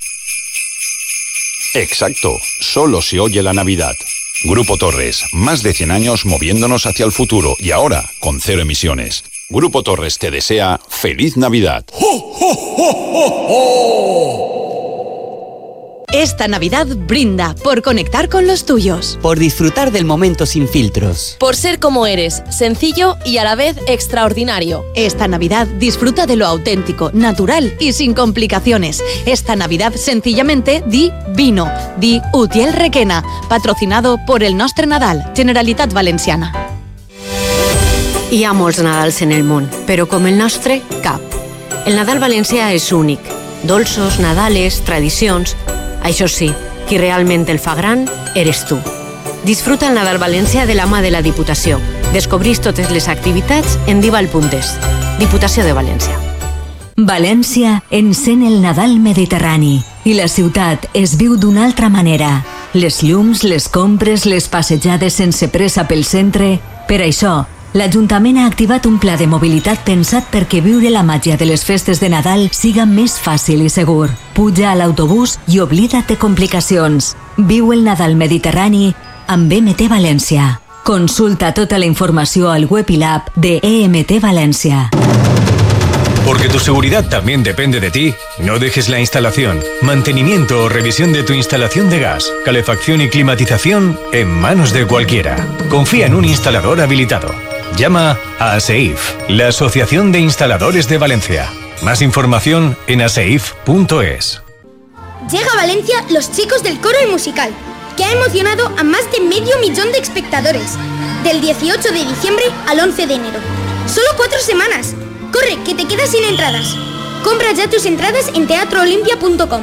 Exacto, solo se oye la Navidad. Grupo Torres, más de cien años moviéndonos hacia el futuro y ahora con cero emisiones. Grupo Torres te desea feliz Navidad. ¡Oh, oh, oh, oh, oh! Esta Navidad brinda por conectar con los tuyos. Por disfrutar del momento sin filtros. Por ser como eres, sencillo y a la vez extraordinario. Esta Navidad disfruta de lo auténtico, natural y sin complicaciones. Esta Navidad sencillamente di vino. Di Utiel Requena, patrocinado por el Nostre Nadal, Generalitat Valenciana. Hi ha molts Nadals en el món, però com el nostre, cap. El Nadal valencià és únic. Dolços, Nadales, tradicions... Això sí, qui realment el fa gran eres tu. Disfruta el Nadal valencià de la mà de la Diputació. Descobrís totes les activitats en dival punt es. Diputació de València. València encén el Nadal mediterrani i la ciutat es viu d'una altra manera. Les llums, les compres, les passejades sense pressa pel centre... Per això, l'Ajuntament ha activat un pla de mobilitat pensat perquè viure la màgia de les festes de Nadal siga més fàcil i segur. Puja a l'autobús i oblida't de complicacions. Viu el Nadal mediterrani amb E M T València. Consulta tota la informació al web i l'app de E M T València. Porque tu seguridad también depende de ti, no dejes la instalación, mantenimiento o revisión de tu instalación de gas, calefacción y climatización en manos de cualquiera. Confía en un instalador habilitado. Llama a ASEIF, la Asociación de Instaladores de Valencia. Más información en aseif punto es. Llega a Valencia Los Chicos del Coro y Musical, que ha emocionado a más de medio millón de espectadores, del dieciocho de diciembre al once de enero. Solo cuatro semanas. Corre, que te quedas sin entradas. Compra ya tus entradas en teatro olimpia punto com.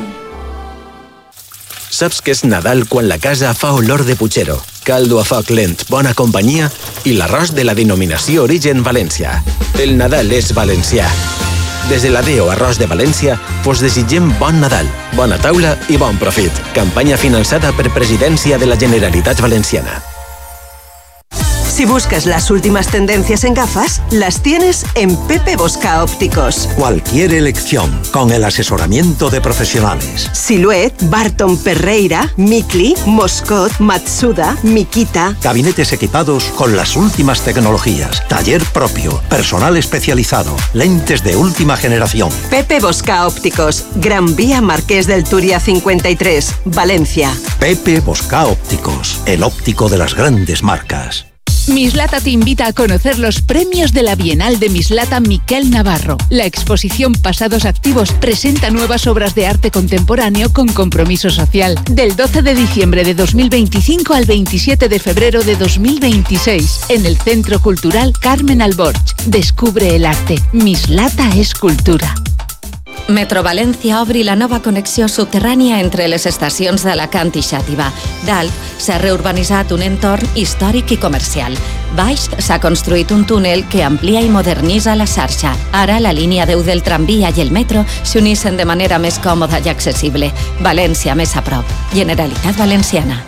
Saps que és Nadal quan la casa fa olor de puchero, caldo a foc lent, bona companyia i l'arròs de la denominació Origen València. El Nadal és valencià. Des de la D E O Arròs de València, vos desitgem bon Nadal, bona taula i bon profit. Campanya finançada per Presidència de la Generalitat Valenciana. Si buscas las últimas tendencias en gafas, las tienes en Pepe Bosca Ópticos. Cualquier elección, con el asesoramiento de profesionales. Silhouette, Barton Perreira, Mikli, Moscot, Matsuda, Mikita. Gabinetes equipados con las últimas tecnologías. Taller propio, personal especializado, lentes de última generación. Pepe Bosca Ópticos, Gran Vía Marqués del Turia cincuenta y tres, Valencia. Pepe Bosca Ópticos, el óptico de las grandes marcas. Mislata te invita a conocer los premios de la Bienal de Mislata Miquel Navarro. La exposición Pasados Activos presenta nuevas obras de arte contemporáneo con compromiso social. Del doce de diciembre de dos mil veinticinco al veintisiete de febrero de dos mil veintiséis en el Centro Cultural Carmen Alborch. Descubre el arte. Mislata és cultura. Metro València obri la nova connexió subterrània entre les estacions d'Alacant i Xàtiva. Dalt s'ha reurbanitzat un entorn històric i comercial. Baix s'ha construït un túnel que amplia i modernitza la xarxa. Ara la línia deu del tramvia i el metro s'unissin de manera més còmoda i accessible. València més a prop. Generalitat Valenciana.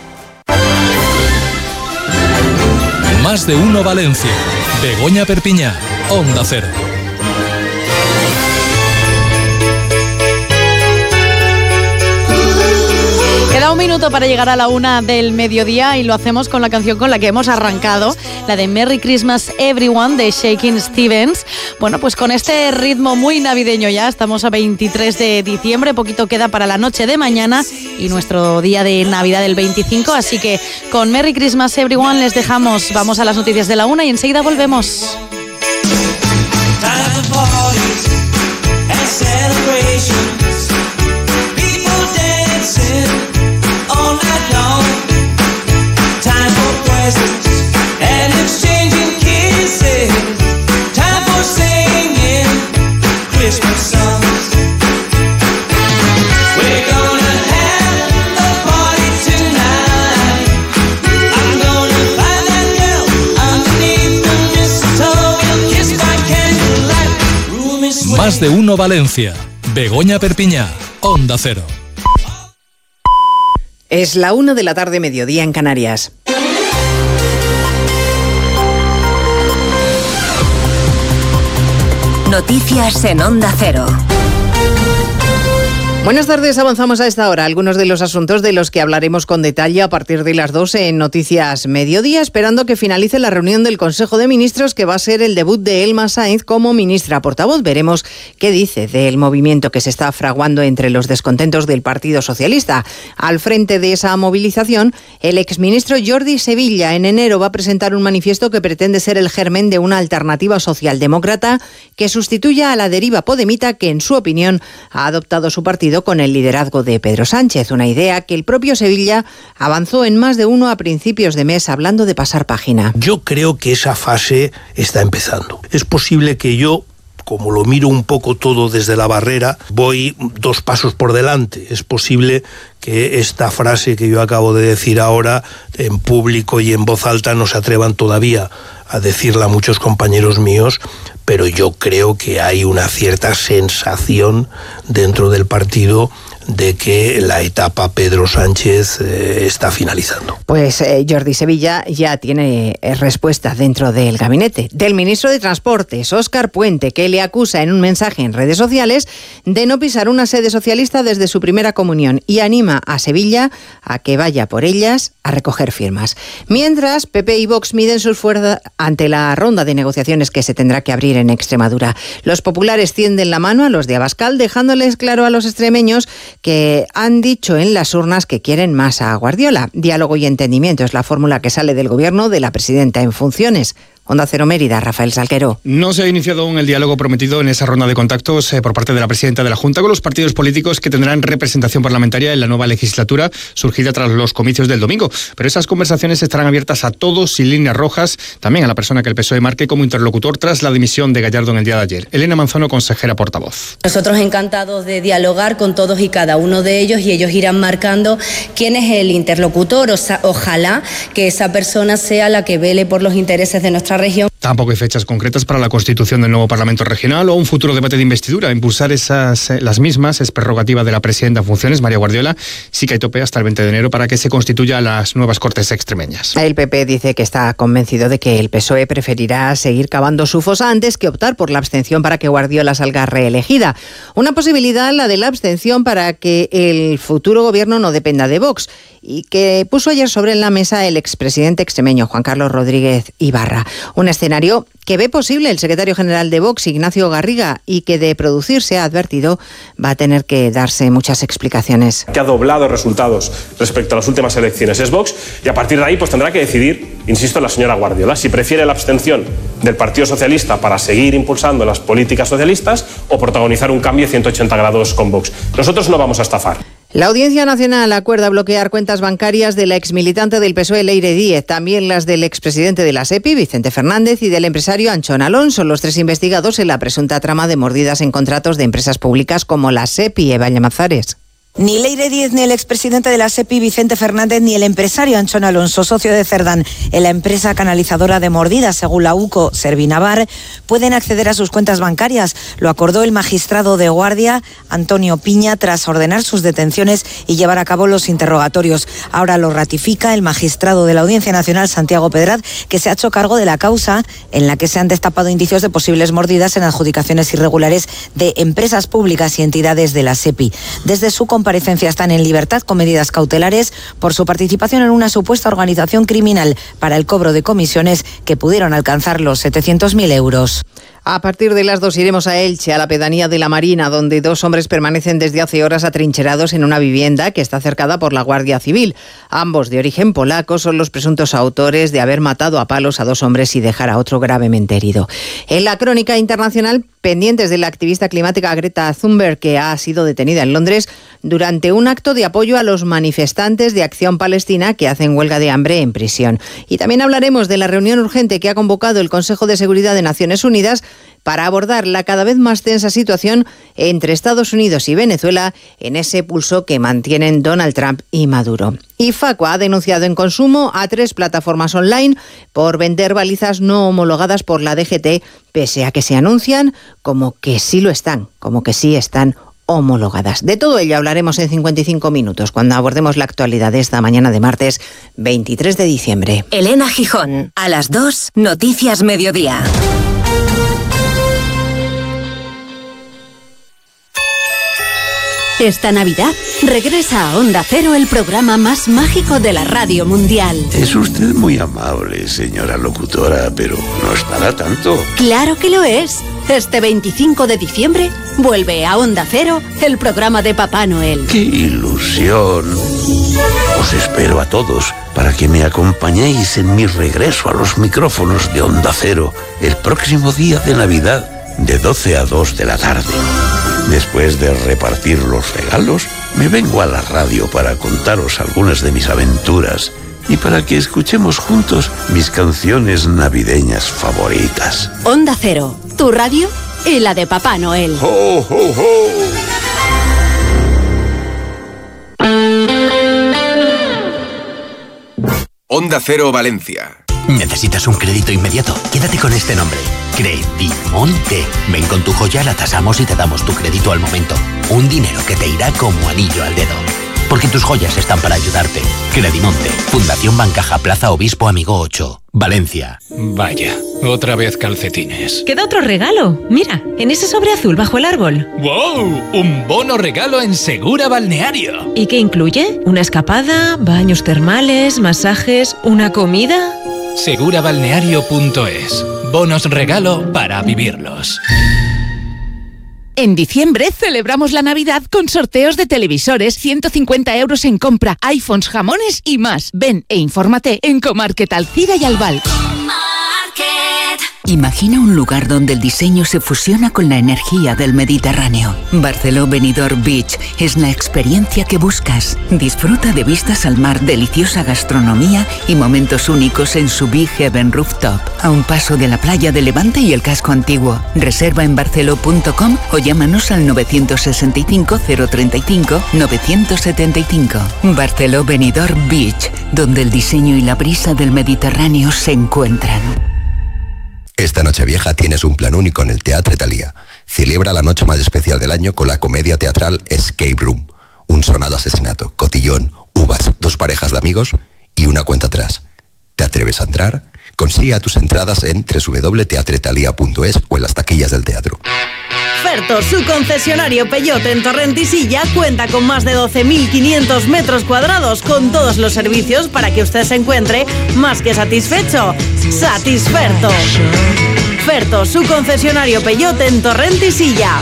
Más de Uno Valencia. Begoña Perpiñá. Onda Cero. Queda un minuto para llegar a la una del mediodía y lo hacemos con la canción con la que hemos arrancado, la de Merry Christmas Everyone de Shakin' Stevens. Bueno, pues con este ritmo muy navideño ya, estamos a veintitrés de diciembre, poquito queda para la noche de mañana y nuestro día de Navidad del veinticinco, así que con Merry Christmas Everyone les dejamos, vamos a las noticias de la una y enseguida volvemos. And exchanging kisses, time for singing Christmas songs. We're gonna have a party tonight. I'm gonna find that girl underneath the mistletoe. We'll kiss by candlelight. Room is swaying. Más de uno Valencia. Begoña Perpiñá. Onda Cero. Es la una de la tarde, mediodía en Canarias. Noticias en Onda Cero. Buenas tardes, avanzamos a esta hora algunos de los asuntos de los que hablaremos con detalle a partir de las doce en Noticias Mediodía, esperando que finalice la reunión del Consejo de Ministros, que va a ser el debut de Elma Sainz como ministra portavoz. Veremos qué dice del movimiento que se está fraguando entre los descontentos del Partido Socialista. Al frente de esa movilización, el exministro Jordi Sevilla en enero va a presentar un manifiesto que pretende ser el germen de una alternativa socialdemócrata que sustituya a la deriva podemita que, en su opinión, ha adoptado su partido con el liderazgo de Pedro Sánchez, una idea que el propio Sevilla avanzó en más de uno a principios de mes, hablando de pasar página. Yo creo que esa fase está empezando. Es posible que yo, como lo miro un poco todo desde la barrera, voy dos pasos por delante. Es posible que esta frase que yo acabo de decir ahora en público y en voz alta no se atrevan todavía a decirla muchos compañeros míos, pero yo creo que hay una cierta sensación dentro del partido de que la etapa Pedro Sánchez eh, está finalizando. Pues eh, Jordi Sevilla ya tiene eh, respuesta dentro del gabinete del ministro de Transportes, Óscar Puente, que le acusa en un mensaje en redes sociales de no pisar una sede socialista desde su primera comunión y anima a Sevilla a que vaya por ellas a recoger firmas. Mientras, P P y Vox miden sus fuerzas ante la ronda de negociaciones que se tendrá que abrir en Extremadura. Los populares tienden la mano a los de Abascal, dejándoles claro a los extremeños que han dicho en las urnas que quieren más a Guardiola. Diálogo y entendimiento es la fórmula que sale del gobierno de la presidenta en funciones. Onda Cero Mérida, Rafael Salquero. No se ha iniciado aún el diálogo prometido en esa ronda de contactos eh, por parte de la presidenta de la Junta con los partidos políticos que tendrán representación parlamentaria en la nueva legislatura surgida tras los comicios del domingo. Pero esas conversaciones estarán abiertas a todos sin líneas rojas, también a la persona que el P S O E marque como interlocutor tras la dimisión de Gallardo en el día de ayer. Elena Manzano, consejera portavoz. Nosotros encantados de dialogar con todos y cada uno de ellos y ellos irán marcando quién es el interlocutor. O sea, ojalá que esa persona sea la que vele por los intereses de nuestra región. Tampoco hay fechas concretas para la constitución del nuevo Parlamento Regional o un futuro debate de investidura. Impulsar esas, eh, las mismas es prerrogativa de la presidenta en funciones, María Guardiola. Sí que hay tope hasta el veinte de enero para que se constituyan las nuevas Cortes extremeñas. El P P dice que está convencido de que el P S O E preferirá seguir cavando su fosa antes que optar por la abstención para que Guardiola salga reelegida. Una posibilidad, la de la abstención, para que el futuro gobierno no dependa de Vox, y que puso ayer sobre la mesa el expresidente extremeño Juan Carlos Rodríguez Ibarra. Un escenario que ve posible el secretario general de Vox, Ignacio Garriga, y que de producirse, ha advertido, va a tener que darse muchas explicaciones. Que ha doblado resultados respecto a las últimas elecciones es Vox, y a partir de ahí pues tendrá que decidir, insisto, la señora Guardiola, si prefiere la abstención del Partido Socialista para seguir impulsando las políticas socialistas o protagonizar un cambio de ciento ochenta grados con Vox. Nosotros no vamos a estafar. La Audiencia Nacional acuerda bloquear cuentas bancarias de la exmilitante del P S O E, Leire Díez, también las del expresidente de la SEPI, Vicente Fernández, y del empresario Anchón Alonso, los tres investigados en la presunta trama de mordidas en contratos de empresas públicas como la SEPI. Eva Llamazares. Ni Leire Díez, ni el expresidente de la SEPI, Vicente Fernández, ni el empresario Anchón Alonso, socio de Cerdán en la empresa canalizadora de mordidas, según la UCO Servinavar, pueden acceder a sus cuentas bancarias. Lo acordó el magistrado de guardia, Antonio Piña, tras ordenar sus detenciones y llevar a cabo los interrogatorios. Ahora lo ratifica el magistrado de la Audiencia Nacional, Santiago Pedraz, que se ha hecho cargo de la causa en la que se han destapado indicios de posibles mordidas en adjudicaciones irregulares de empresas públicas y entidades de la SEPI. Desde su comparecencia comparecencia están en libertad con medidas cautelares por su participación en una supuesta organización criminal para el cobro de comisiones que pudieron alcanzar los setecientos mil euros. A partir de las dos iremos a Elche, a la pedanía de la Marina, donde dos hombres permanecen desde hace horas atrincherados en una vivienda que está cercada por la Guardia Civil. Ambos, de origen polaco, son los presuntos autores de haber matado a palos a dos hombres y dejar a otro gravemente herido. En la crónica internacional, pendientes de la activista climática Greta Thunberg, que ha sido detenida en Londres durante un acto de apoyo a los manifestantes de Acción Palestina que hacen huelga de hambre en prisión. Y también hablaremos de la reunión urgente que ha convocado el Consejo de Seguridad de Naciones Unidas para abordar la cada vez más tensa situación entre Estados Unidos y Venezuela en ese pulso que mantienen Donald Trump y Maduro. Y Facua ha denunciado en Consumo a tres plataformas online por vender balizas no homologadas por la D G T, pese a que se anuncian como que sí lo están, como que sí están homologadas. De todo ello hablaremos en cincuenta y cinco minutos, cuando abordemos la actualidad de esta mañana de martes veintitrés de diciembre. Elena Gijón, a las dos, Noticias Mediodía. Esta Navidad regresa a Onda Cero el programa más mágico de la radio mundial. Es usted muy amable, señora locutora, pero no es para tanto. ¡Claro que lo es! Este veinticinco de diciembre vuelve a Onda Cero el programa de Papá Noel. ¡Qué ilusión! Os espero a todos para que me acompañéis en mi regreso a los micrófonos de Onda Cero el próximo día de Navidad de doce a dos de la tarde. Después de repartir los regalos, me vengo a la radio para contaros algunas de mis aventuras y para que escuchemos juntos mis canciones navideñas favoritas. Onda Cero, tu radio y la de Papá Noel. ¡Ho, ho, ho! Onda Cero Valencia. ¿Necesitas un crédito inmediato? Quédate con este nombre. Credimonte. Ven con tu joya, la tasamos y te damos tu crédito al momento. Un dinero que te irá como anillo al dedo. Porque tus joyas están para ayudarte. Credimonte. Fundación Bancaja, Plaza Obispo Amigo ocho. Valencia. Vaya, otra vez calcetines. Queda otro regalo. Mira, en ese sobre azul bajo el árbol. ¡Wow! Un bono regalo en Segura Balneario. ¿Y qué incluye? ¿Una escapada, baños termales, masajes, una comida? segura balneario punto es. Bonos regalo para vivirlos. En diciembre celebramos la Navidad con sorteos de televisores, ciento cincuenta euros en compra, iPhones, jamones y más. Ven e infórmate en Comarket Alcira y Albal. Imagina un lugar donde el diseño se fusiona con la energía del Mediterráneo. Barceló Benidorm Beach es la experiencia que buscas. Disfruta de vistas al mar, deliciosa gastronomía y momentos únicos en su Big Heaven Rooftop, a un paso de la playa de Levante y el casco antiguo. Reserva en barceló punto com o llámanos al nueve seis cinco, cero tres cinco, nueve siete cinco. Barceló Benidorm Beach, donde el diseño y la brisa del Mediterráneo se encuentran. Esta Nochevieja tienes un plan único en el Teatre Thalía. Celebra la noche más especial del año con la comedia teatral Escape Room. Un sonado asesinato, cotillón, uvas, dos parejas de amigos y una cuenta atrás. ¿Te atreves a entrar? Consigue tus entradas en doble u doble u doble punto teatre thalía punto es o en las taquillas del teatro. Ferto, su concesionario Peugeot en Torrent y Silla, cuenta con más de doce mil quinientos metros cuadrados con todos los servicios para que usted se encuentre más que satisfecho. ¡Satisferto! Ferto, su concesionario Peugeot en Torrent y Silla.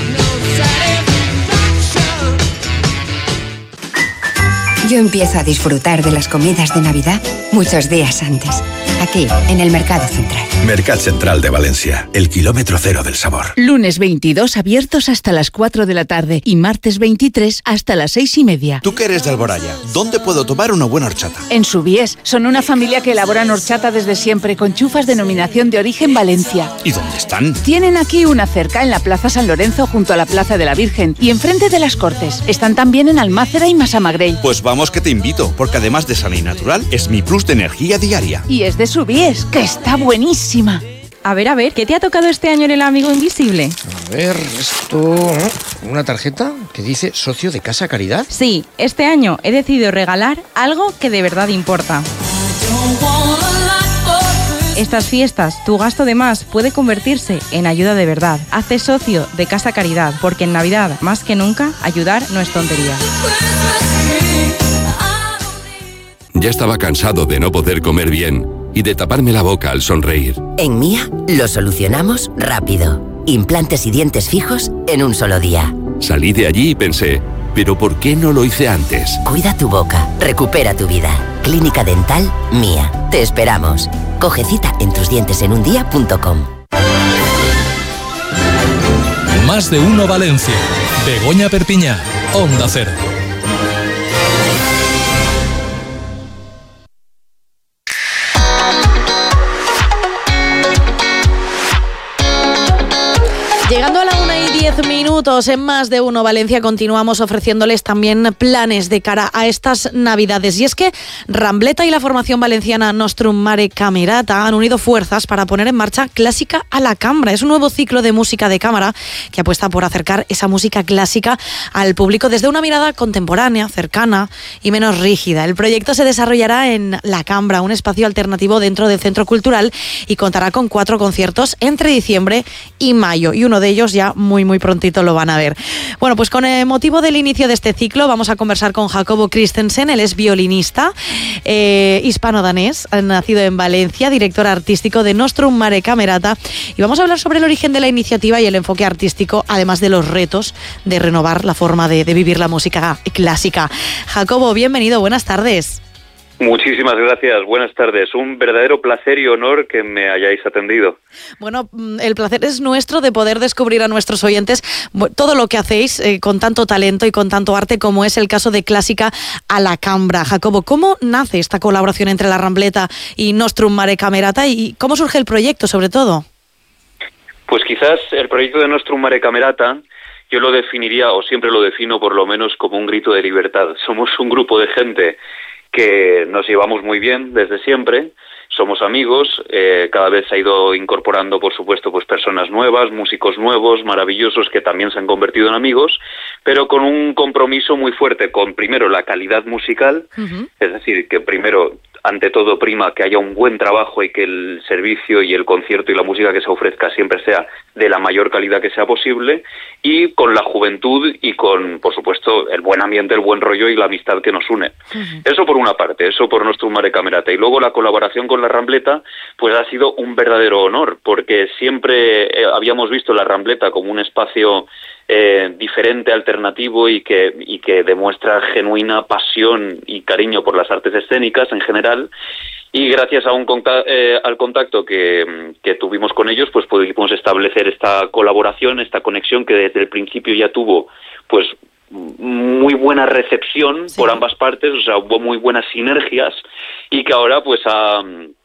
Yo empiezo a disfrutar de las comidas de Navidad muchos días antes, aquí, en el Mercado Central. Mercat Central de Valencia, el kilómetro cero del sabor. Lunes veintidós abiertos hasta las cuatro de la tarde y martes veintitrés hasta las seis y media. Tú que eres de Alboraya, ¿dónde puedo tomar una buena horchata? En Subiés, son una familia que elaboran horchata desde siempre con chufas denominación de origen Valencia. ¿Y dónde están? Tienen aquí una cerca en la Plaza San Lorenzo junto a la Plaza de la Virgen y enfrente de las Cortes. Están también en Almácera y Massamagrell. Pues vamos que te invito, porque además de sana y natural, es mi plus de energía diaria. Y es de Subiés, que está buenísima. A ver, a ver, ¿qué te ha tocado este año en el Amigo Invisible? A ver, esto... ¿Una tarjeta que dice socio de Casa Caridad? Sí, este año he decidido regalar algo que de verdad importa. Estas fiestas, tu gasto de más puede convertirse en ayuda de verdad. Hazte socio de Casa Caridad, porque en Navidad, más que nunca, ayudar no es tontería. Ya estaba cansado de no poder comer bien y de taparme la boca al sonreír. En Mía lo solucionamos rápido. Implantes y dientes fijos en un solo día. Salí de allí y pensé, ¿pero por qué no lo hice antes? Cuida tu boca, recupera tu vida. Clínica Dental Mía. Te esperamos. Coge cita en tus dientes en un día punto com. Más de uno Valencia. Begoña Perpiñá. Onda Cero. Llegando a la una y diez minutos en Más de Uno Valencia, continuamos ofreciéndoles también planes de cara a estas Navidades. Y es que Rambleta y la formación valenciana Nostrum Mare Camerata han unido fuerzas para poner en marcha Clásica a la Cambra. Es un nuevo ciclo de música de cámara que apuesta por acercar esa música clásica al público desde una mirada contemporánea, cercana y menos rígida. El proyecto se desarrollará en La Cambra, un espacio alternativo dentro del Centro Cultural, y contará con cuatro conciertos entre diciembre y mayo. Y uno de ellos ya muy muy prontito lo van a ver. Bueno, pues con el motivo del inicio de este ciclo vamos a conversar con Jacobo Christensen. Él es violinista eh, hispano-danés, nacido en Valencia, director artístico de Nostrum Mare Camerata, y vamos a hablar sobre el origen de la iniciativa y el enfoque artístico, además de los retos de renovar la forma de, de vivir la música clásica. Jacobo, bienvenido, buenas tardes. Muchísimas gracias, buenas tardes. Un verdadero placer y honor que me hayáis atendido. Bueno, el placer es nuestro de poder descubrir a nuestros oyentes todo lo que hacéis eh, con tanto talento y con tanto arte, como es el caso de Clásica a la Cambra. Jacobo, ¿cómo nace esta colaboración entre la Rambleta y Nostrum Mare Camerata y cómo surge el proyecto, sobre todo? Pues quizás el proyecto de Nostrum Mare Camerata yo lo definiría, o siempre lo defino por lo menos, como un grito de libertad. Somos un grupo de gente que nos llevamos muy bien desde siempre, somos amigos, eh, cada vez se ha ido incorporando, por supuesto, pues personas nuevas, músicos nuevos, maravillosos, que también se han convertido en amigos, pero con un compromiso muy fuerte con, primero, la calidad musical, uh-huh. Es decir, que primero, ante todo, prima que haya un buen trabajo y que el servicio y el concierto y la música que se ofrezca siempre sea de la mayor calidad que sea posible, y con la juventud y con, por supuesto, el buen ambiente, el buen rollo y la amistad que nos une. Uh-huh. Eso por una parte, eso por Nostrum Mare Camerata. Y luego la colaboración con la Rambleta, pues ha sido un verdadero honor, porque siempre eh, habíamos visto la Rambleta como un espacio eh, diferente, alternativo y que, y que demuestra genuina pasión y cariño por las artes escénicas en general. Y gracias a un conta- eh, al contacto que, que tuvimos con ellos, pues pudimos establecer esta colaboración, esta conexión que desde el principio ya tuvo, pues, muy buena recepción, sí, por ambas partes, o sea, hubo muy buenas sinergias, y que ahora pues ha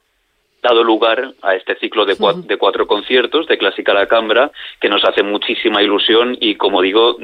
dado lugar a este ciclo de cuatro, de cuatro conciertos de Clásica a la Cambra, que nos hace muchísima ilusión y, como digo,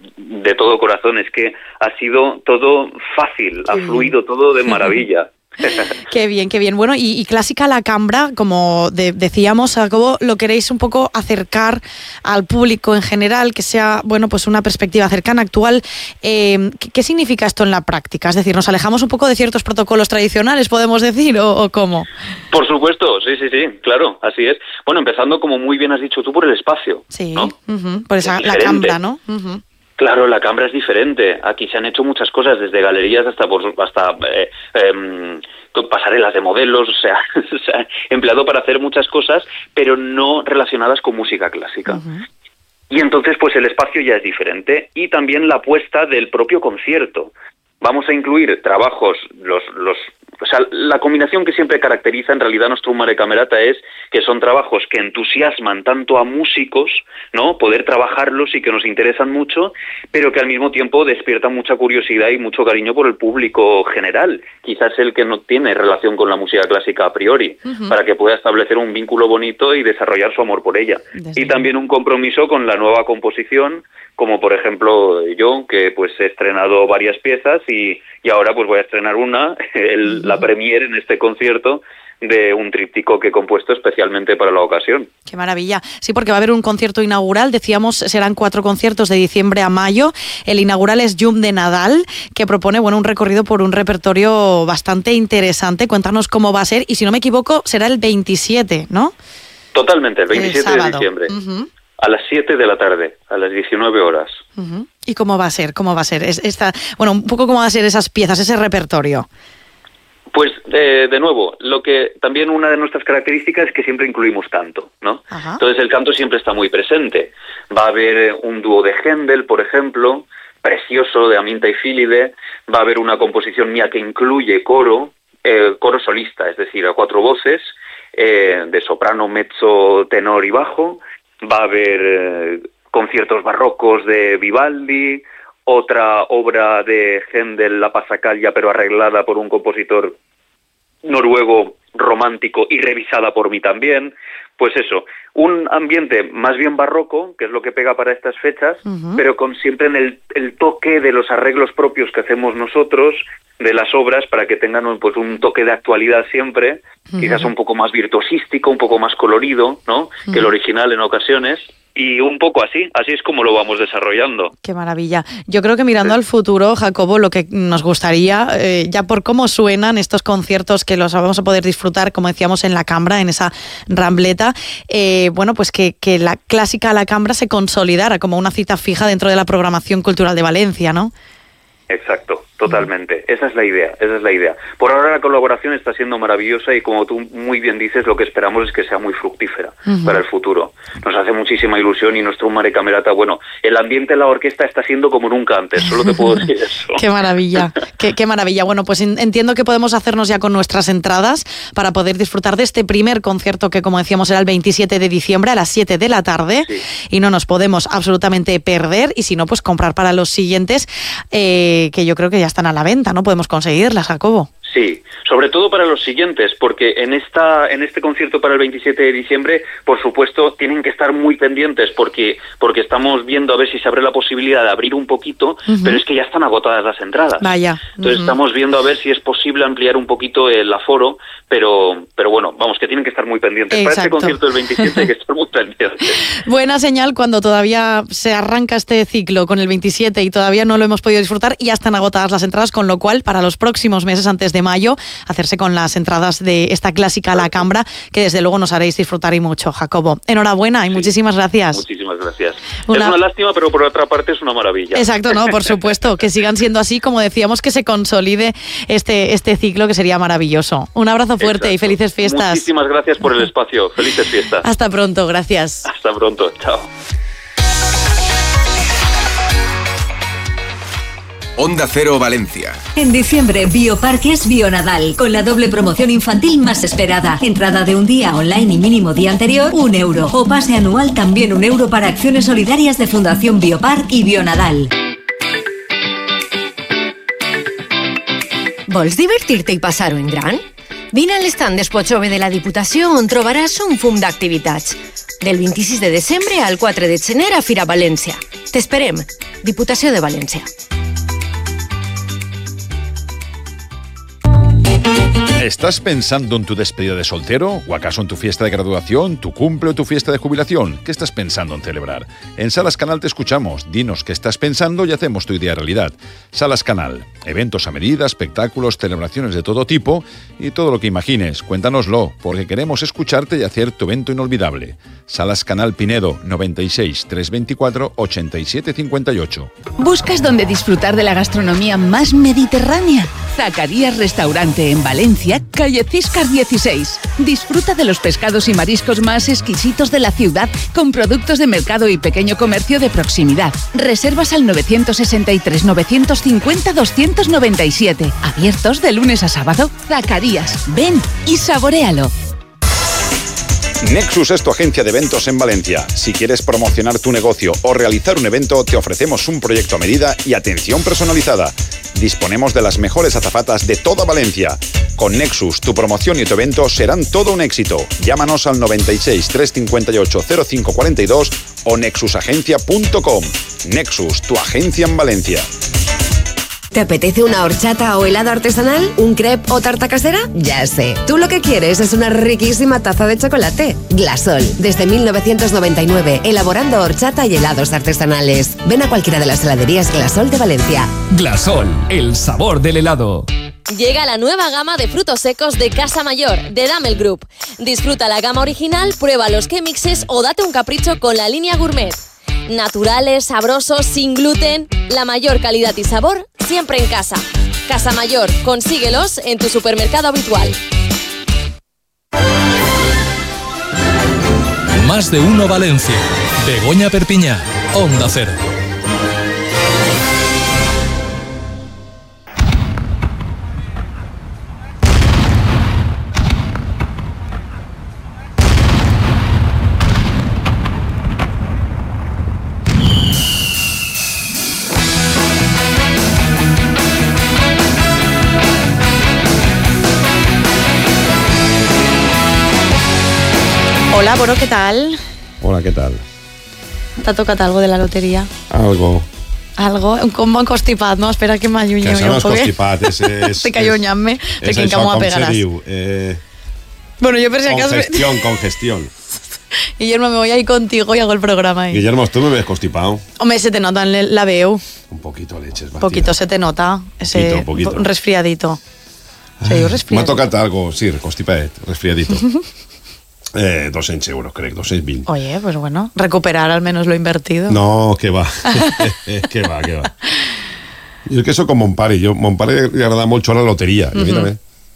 de todo corazón, es que ha sido todo fácil, sí, ha fluido todo de maravilla. Qué bien, qué bien. Bueno, y, y Clásica a la Cambra, como de, decíamos, Jacobo, lo queréis un poco acercar al público en general, que sea, bueno, pues una perspectiva cercana, actual. Eh, ¿qué, ¿Qué significa esto en la práctica? Es decir, ¿nos alejamos un poco de ciertos protocolos tradicionales, podemos decir, o, o cómo? Por supuesto, sí, sí, sí, claro, así es. Bueno, empezando, como muy bien has dicho tú, por el espacio. Sí, ¿no? Uh-huh, por esa, la Cambra, ¿no? Uh-huh. Claro, la Cambra es diferente. Aquí se han hecho muchas cosas, desde galerías hasta por, hasta eh, eh, pasarelas de modelos, o sea, se ha empleado para hacer muchas cosas, pero no relacionadas con música clásica. Uh-huh. Y entonces, pues el espacio ya es diferente, y también la apuesta del propio concierto. Vamos a incluir trabajos, los, los, o sea, la combinación que siempre caracteriza en realidad Nostrum Mare Camerata es que son trabajos que entusiasman tanto a músicos, ¿no? Poder trabajarlos y que nos interesan mucho, pero que al mismo tiempo despiertan mucha curiosidad y mucho cariño por el público general, quizás el que no tiene relación con la música clásica a priori, uh-huh, para que pueda establecer un vínculo bonito y desarrollar su amor por ella. Desde y también un compromiso con la nueva composición, como por ejemplo yo, que pues he estrenado varias piezas y, y ahora pues voy a estrenar una, el, uh-huh, la premiere en este concierto de un tríptico que he compuesto especialmente para la ocasión. ¡Qué maravilla! Sí, porque va a haber un concierto inaugural, decíamos, serán cuatro conciertos de diciembre a mayo. El inaugural es Llum de Nadal, que propone, bueno, un recorrido por un repertorio bastante interesante. Cuéntanos cómo va a ser, y si no me equivoco, será el veintisiete, ¿no? Totalmente, el veintisiete de diciembre. Uh-huh. A las siete de la tarde, a las diecinueve horas. Uh-huh. ¿Y cómo va a ser? ¿Cómo va a ser? Es esta, bueno, un poco cómo va a ser esas piezas, ese repertorio. Pues, eh, de nuevo, lo que también una de nuestras características es que siempre incluimos canto, ¿no? Ajá. Entonces el canto siempre está muy presente. Va a haber un dúo de Händel, por ejemplo, precioso, de Aminta y Fílide. Va a haber una composición mía que incluye coro, eh, coro solista, es decir, a cuatro voces, eh, de soprano, mezzo, tenor y bajo. Va a haber eh, conciertos barrocos de Vivaldi, otra obra de Händel, La Passacaglia, pero arreglada por un compositor noruego romántico y revisada por mí también. Pues eso, un ambiente más bien barroco, que es lo que pega para estas fechas, uh-huh. pero con siempre en el, el toque de los arreglos propios que hacemos nosotros, de las obras, para que tengan pues un toque de actualidad siempre, uh-huh. quizás un poco más virtuosístico, un poco más colorido, ¿no? Uh-huh. que el original en ocasiones. Y un poco así, así es como lo vamos desarrollando. Qué maravilla. Yo creo que mirando sí. al futuro, Jacobo, lo que nos gustaría, eh, ya por cómo suenan estos conciertos que los vamos a poder disfrutar, como decíamos, en la Cambra, en esa Rambleta, eh, bueno, pues que, que la clásica a la Cambra se consolidara como una cita fija dentro de la programación cultural de Valencia, ¿no? Exacto, totalmente. Esa es la idea, esa es la idea. Por ahora la colaboración está siendo maravillosa y como tú muy bien dices, lo que esperamos es que sea muy fructífera uh-huh. para el futuro. Nos hace muchísima ilusión y nuestro Mare Camerata, bueno, el ambiente de la orquesta está siendo como nunca antes, solo te puedo decir eso. Qué maravilla, qué, qué maravilla. Bueno, pues entiendo que podemos hacernos ya con nuestras entradas para poder disfrutar de este primer concierto que, como decíamos, era el veintisiete de diciembre a las siete de la tarde sí. y no nos podemos absolutamente perder y si no, pues comprar para los siguientes eh, que yo creo que ya están a la venta, ¿no? Podemos conseguirlas, Jacobo. Sí, sobre todo para los siguientes, porque en esta en este concierto para el veintisiete de diciembre, por supuesto, tienen que estar muy pendientes porque porque estamos viendo a ver si se abre la posibilidad de abrir un poquito, uh-huh. pero es que ya están agotadas las entradas. Vaya. Entonces uh-huh. estamos viendo a ver si es posible ampliar un poquito el aforo, pero pero bueno, vamos, que tienen que estar muy pendientes. Exacto. Para este concierto del veintisiete hay que estar muy pendientes. Buena señal cuando todavía se arranca este ciclo con el veintisiete y todavía no lo hemos podido disfrutar y ya están agotadas las entradas, con lo cual para los próximos meses antes de mayo, hacerse con las entradas de esta clásica La Cambra, que desde luego nos haréis disfrutar y mucho, Jacobo. Enhorabuena y sí. muchísimas gracias. Muchísimas gracias. Una... Es una lástima, pero por otra parte es una maravilla. Exacto, no, por supuesto, que sigan siendo así, como decíamos, que se consolide este, este ciclo, que sería maravilloso. Un abrazo fuerte Exacto. y felices fiestas. Muchísimas gracias por el espacio. Felices fiestas. Hasta pronto, gracias. Hasta pronto, chao. Onda Cero Valencia. En diciembre, Bioparques Bionadal, con la doble promoción infantil más esperada. Entrada de un día online y mínimo día anterior, un euro. O pase anual, también un euro para acciones solidarias de Fundación Bioparc i Bionadal. Vols divertir-te i passar-ho en gran? Vine a l'estand d'Espotxove de la Diputació on trobaràs un fum d'activitats. Del vint-i-sis de desembre al quatre de gener a Fira València. T'esperem. Diputació de València. ¿Estás pensando en tu despedida de soltero? ¿O acaso en tu fiesta de graduación, tu cumple o tu fiesta de jubilación? ¿Qué estás pensando en celebrar? En Salas Canal te escuchamos. Dinos qué estás pensando y hacemos tu idea realidad. Salas Canal. Eventos a medida, espectáculos, celebraciones de todo tipo y todo lo que imagines. Cuéntanoslo, porque queremos escucharte y hacer tu evento inolvidable. Salas Canal Pinedo, noventa y seis, trescientos veinticuatro, ochenta y siete cincuenta y ocho. ¿Buscas dónde disfrutar de la gastronomía más mediterránea? Zacarías Restaurante en Valencia, calle Ciscar dieciséis. Disfruta de los pescados y mariscos más exquisitos de la ciudad con productos de mercado y pequeño comercio de proximidad. Reservas al nueve seis tres, nueve cinco cero, dos nueve siete. Abiertos de lunes a sábado. Zacarías, ven y saboréalo. Nexus es tu agencia de eventos en Valencia. Si quieres promocionar tu negocio o realizar un evento, te ofrecemos un proyecto a medida y atención personalizada. Disponemos de las mejores azafatas de toda Valencia. Con Nexus, tu promoción y tu evento serán todo un éxito. Llámanos al noventa y seis, trescientos cincuenta y ocho, cero cinco cuarenta y dos o nexus agencia punto com. Nexus, tu agencia en Valencia. ¿Te apetece una horchata o helado artesanal? ¿Un crepe o tarta casera? Ya sé. Tú lo que quieres es una riquísima taza de chocolate. Glasol, desde mil novecientos noventa y nueve, elaborando horchata y helados artesanales. Ven a cualquiera de las heladerías Glasol de Valencia. Glasol, el sabor del helado. Llega la nueva gama de frutos secos de Casa Mayor, de Damel Group. Disfruta la gama original, prueba los K-Mixes o date un capricho con la línea gourmet. Naturales, sabrosos, sin gluten, la mayor calidad y sabor siempre en casa. Casamayor, consíguelos en tu supermercado habitual. Más de uno Valencia. Begoña Perpiñá, Onda Cero. Hola, Boro, ¿qué tal? Hola, ¿qué tal? T'ha tocat algo de la loteria? Algo. Algo? Com m'han constipat, no? Espera que m'allunyo. Que no és constipat, és... és Estic allunyant-me, perquè encara m'ho apegaràs. Com se diu? Eh, bueno, yo por si acaso... Congestión, congestión. Guillermo, me voy a ir contigo y hago el programa ahí. Guillermo, ¿tú me ves constipado? Hombre, se te nota en la veu. Un poquito leches, Un poquito se te nota. Ese poquito, poquito. resfriadito. Se diu resfriadito. M'ha tocat algo, sí, constipat, resfriadito. Eh, doscientos euros, creo, doscientos veinte. Oye, pues bueno, recuperar al menos lo invertido. No, que va, que va, que va. Jo és que soc com mon pare, jo, mon pare li agrada molt la loteria. Uh -huh. Mira,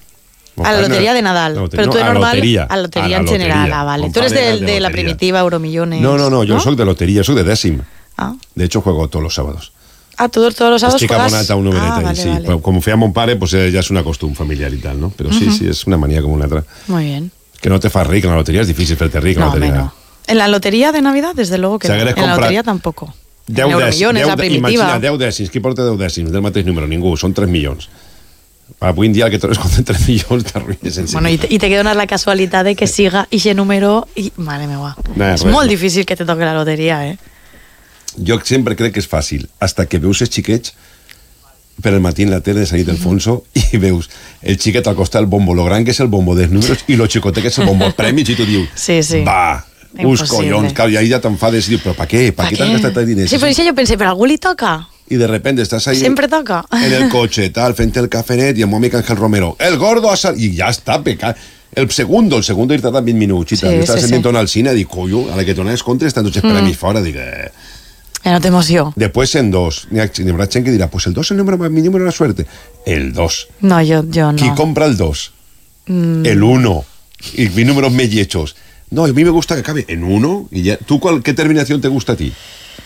a la lotería de Nadal, lotería, pero tú de no, normal, a lotería, a lotería a en la general, lotería. ah, vale. Mon Tú eres de, de, de la primitiva Euromillones. No, no, no, yo ¿no? soy de lotería, soy de décim. Ah. De hecho, juego todos los sábados. Ah, todos, todos los sábados Estic juegas. abonat a un numereta, ah, vale, sí. vale. Como feia mon pare, pues eh, ya es una costumbre familiar y tal, ¿no? Pero sí, uh -huh. sí, es una manía como una otra. Muy bien. Que no te fas ric en la lotería, es difícil ferte ric en no, la lotería. No. En la lotería de Navidad, desde luego que o sea, no. En comprat... la lotería tampoco. deu Euromillones, la primitiva. Imagina, deu dècims, qui porta deu dècims del mateix número? Ningú, són tres milions. Avui en dia el que tornes con tres milions t'arruïnes en Bueno, y te, y te queda la casualidad de que siga ese número y... Madre meva. Nah, és res, molt no. difícil que te toque la loteria, eh? Jo sempre crec que és fàcil, hasta que veus els xiquets per el matí en la tele de Sant Ildefonso i veus el xiquet al costat del bombo, lo gran que és el bombo dels números i lo xicotet que és el bombo, premis, i tu dius, sí, sí. va, uns collons, claro, i ahí ja t'enfades i dius, però pa què? Pa, pa què t'han gastat els diners? Sí, però això jo pensé, però a algú li toca? Y de repente estás ahí siempre toca en el coche, tal, frente al cafenet y el Mónica Ángel Romero, el gordo ha salido, y ya está, peca. El segundo, el segundo ir tardant vint minuts i tal. Sí, jo estava sí, sentint sí. al cine i dic, coño, a la que tornes contra estan tots els premis mm. fora, dic, eh. Ja no t'emoció. Después en dos, n'hi haurà gent que dirà, pues el dos es el número, mi número de la suerte. El dos. No, yo, yo no. ¿Qui compra el dos? Mm. El uno. Y mis números mellechos. No, a mí me gusta que acabe en uno. Y ya. ¿Tú cuál, qué terminación te gusta a ti?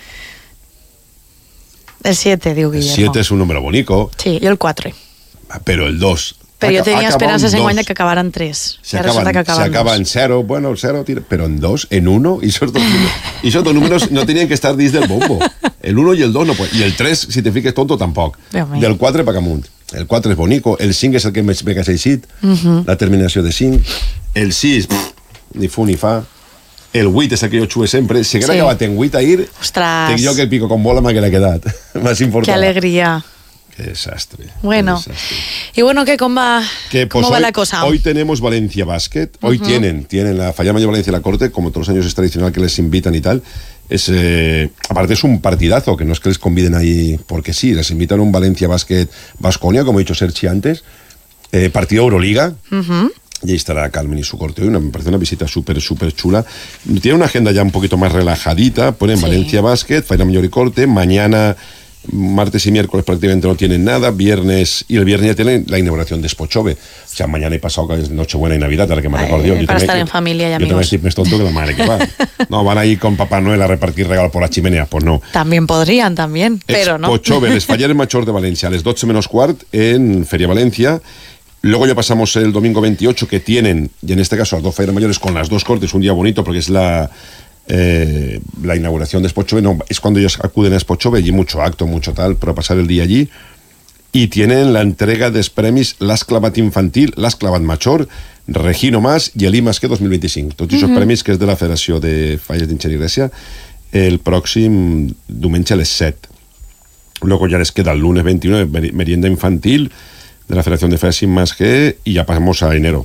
El siete, digo Guillermo. El siete es un número bonito. Sí, yo el cuatro. Pero el dos. Pero yo tenía esperanzas en Guanya que acabaran tres. Se acaban, que acaban, se acaba en cero, bueno, el cero, pero en dos, en uno, y esos dos números, y esos dos números no tenían que estar dins del bombo. El uno y el dos no pueden. Y el tres, si te fiques tonto, tampoco. Del cuatro para amunt. El cuatro es bonico, el cinc es el que me pega seis, uh -huh. la terminación de cinc, el sis, pff, ni fu ni fa. El vuit és el que jo xué sempre. Si haguera sí. acabat en vuit a ir, Ostras. dic jo que el pico con bola m'haguera quedat. M'has importat. Qué alegría. Qué desastre. Bueno. Qué desastre. Y bueno, ¿qué, ¿cómo va, que, pues, ¿cómo va hoy, la cosa? Hoy tenemos Valencia Basket. Hoy uh-huh. tienen, tienen la Falla Mayor Valencia la Corte, como todos los años es tradicional que les invitan y tal. Es, eh, aparte es un partidazo, que no es que les conviden ahí porque sí, les invitan a un Valencia Basket Baskonia, como he dicho Sergi antes. Eh, partido Euroliga. Uh-huh. Y ahí estará Carmen y su corte. Hoy me parece una visita súper, súper chula. Tiene una agenda ya un poquito más relajadita. Ponen sí. Valencia Basket, Falla Mayor y Corte. Mañana, martes y miércoles prácticamente no tienen nada. Viernes, y el viernes ya tienen la inauguración de Spochove. O sea, mañana y pasado, que es Nochebuena y Navidad, a la que me recuerdo yo. Para también, estar que, en familia y yo amigos. Yo también estoy más tonto que la madre que va. No, van a ir con Papá Noel a repartir regalos por las chimeneas. Pues no. También podrían, también, pero no. Spochove, les Fallares Major de Valencia, a les dotze menos quart en Feria Valencia. Luego ya pasamos el domingo veintiocho, que tienen, y en este caso las dos Fallas Mayores con las dos cortes, un día bonito porque es la eh, la inauguración de Spochove, no, es cuando ellos acuden a Spochove, y mucho acto, mucho tal, para pasar el día allí. Y tienen la entrega de premis L'Has Clavat Infantil, L'Has Clavat Major, Regino Mas i el I Mas que dos mil vint-i-cinc. Tots aquests uh-huh. premis que és de la Federació de Falles d'Enginyeria el pròxim diumenge a les set. Luego ya les queda el lunes veintinueve, merienda infantil de la Federación de Fallas Más G, y ya pasamos a enero,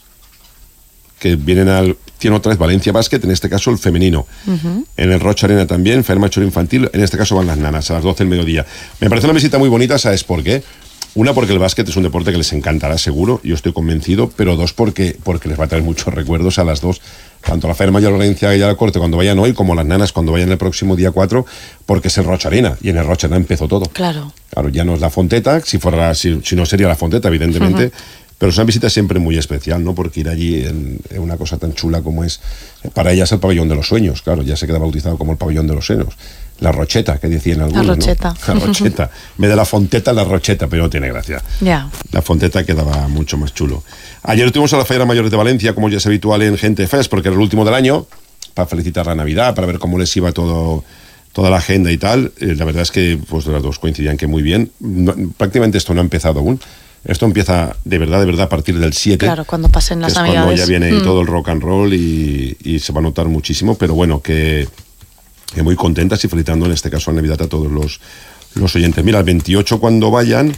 que vienen al... Tiene otra vez Valencia Basket, en este caso el femenino. Uh-huh. En el Rocha Arena también, Fair Major Infantil, en este caso van las nanas, a las doce del mediodía. Me parece una visita muy bonita, ¿sabes por qué? Una, porque el básquet es un deporte que les encantará, seguro, yo estoy convencido, pero dos, porque, porque les va a traer muchos recuerdos a las dos, tanto la Feria Mayor de Valencia y a la Corte cuando vayan hoy, como las nanas cuando vayan el próximo día cuatro, porque es el Rocha Arena, y en el Rocha Arena empezó todo. Claro. Claro, ya no es la Fonteta, si fuera si, si no sería la Fonteta, evidentemente, uh-huh. pero es una visita siempre muy especial, ¿no? Porque ir allí en, en una cosa tan chula como es, para ellas el pabellón de los sueños, claro, ya se queda bautizado como el pabellón de los sueños. La Rocheta, que decían algunos, La Rocheta. ¿no? La Rocheta. Me de la Fonteta, la Rocheta, pero no tiene gracia. Ya. Yeah. La Fonteta quedaba mucho más chulo. Ayer tuvimos a la Feria Mayor de Valencia, como ya es habitual en Gente Fest, porque era el último del año, para felicitar la Navidad, para ver cómo les iba todo, toda la agenda y tal. Eh, la verdad es que pues las dos coincidían que muy bien. No, prácticamente esto no ha empezado aún. Esto empieza de verdad, de verdad a partir del siete. Claro, cuando pasen las que es Navidades. Cuando ya viene mm. todo el rock and roll y, y se va a notar muchísimo, pero bueno, que... que muy contentas y felicitando en este caso a Navidad a todos los, los oyentes. Mira, el veintiocho cuando vayan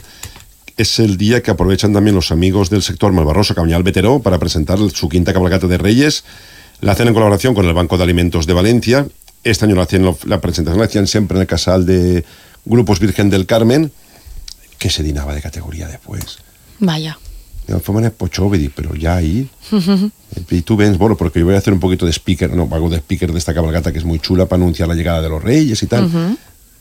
es el día que aprovechan también los amigos del sector Malvarroso, Cabanyal Veteró, para presentar su quinta cabalgata de Reyes. La hacen en colaboración con el Banco de Alimentos de Valencia. Este año la, hacían, la presentación la hacían siempre en el casal de Grupos Virgen del Carmen, que se dinaba de categoría después. Vaya. Fue en Pochovedi, pero ya ahí... Uh-huh. Y tú ves, bueno, porque yo voy a hacer un poquito de speaker, no, hago de speaker de esta cabalgata que es muy chula para anunciar la llegada de los Reyes y tal. Uh-huh.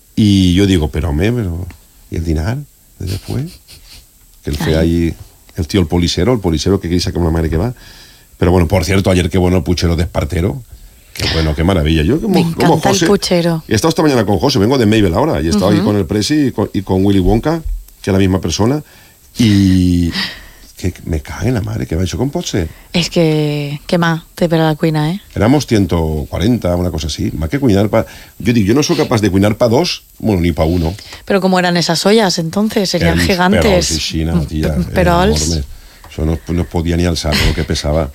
Y yo digo, pero me, pero... ¿Y el dinar? ¿De después? Que él fue ahí, el tío, el polisero, el polisero que quiere sacar una madre que va. Pero bueno, por cierto, ayer qué bueno el puchero de Espartero. Qué bueno, qué maravilla. Yo como, me encanta como José, el puchero. He estado esta mañana con José, vengo de Mabel ahora, y he estado uh-huh. ahí con el Presi y con, y con Willy Wonka, que es la misma persona, y... que me cae en la madre, que va hecho con pot ser. És que, que mà té per a la cuina, eh? Éramos ciento cuarenta, una cosa así. Más que cuinar para... Yo digo, yo no soy capaz de cuinar para dos, bueno, ni para uno. Pero como eran esas ollas, entonces, serían el, gigantes. Pero, sí, China, tía, pero enorme. Eso no, no podía ni alzar lo que pesaba.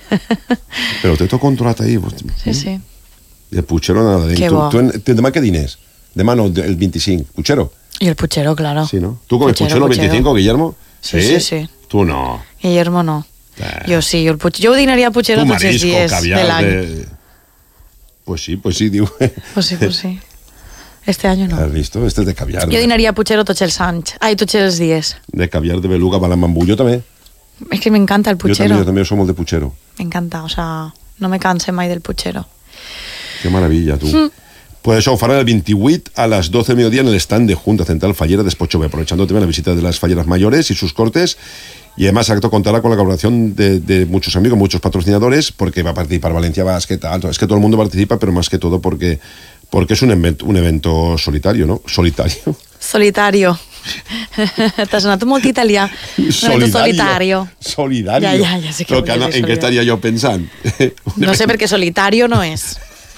Pero te toco controlat ahí. Sí, sí. El puchero nada de... ¿Tú, tú, tú, demà què diners? Demà no, el veinticinco. ¿Puchero? Y el puchero, claro. Sí, ¿no? ¿Tú comes puchero, puchero el veinticinco, Guillermo? Sí, sí, sí. sí. Tú no. Guillermo no. Eh. Yo sí, yo, el puch... yo dinaría puchero tu tots els dies de l'any. De... Pues sí, pues sí, diu. Pues sí, pues sí. Este año no. ¿Has visto? Este es de caviar. Yo dinaría puchero tots els anys. Ai, tots els dies. De caviar de beluga, balamambú. Yo también. Es que me encanta el puchero. Yo también, yo también somos de puchero. Me encanta, o sea, no me canse mai del puchero. Qué maravilla, tú. Mm. Pues eso, farán el veintiuit a las doce del mediodía en el stand de Junta Central Fallera de Espochove, aprovechando también la visita de las falleras mayores y sus cortes. Y además acto contará con la colaboración de, de muchos amigos, muchos patrocinadores, porque va a participar Valencia Basket, alto. Es que todo el mundo participa, pero más que todo porque, porque es un evento, un evento solitario, ¿no? Solitario. Solitario. T'has sonat molt italià. Solidario. Solidario. Ja, ja, ja sé que, que no, ¿en qué estaría yo pensando? No sé, perquè solitario no és.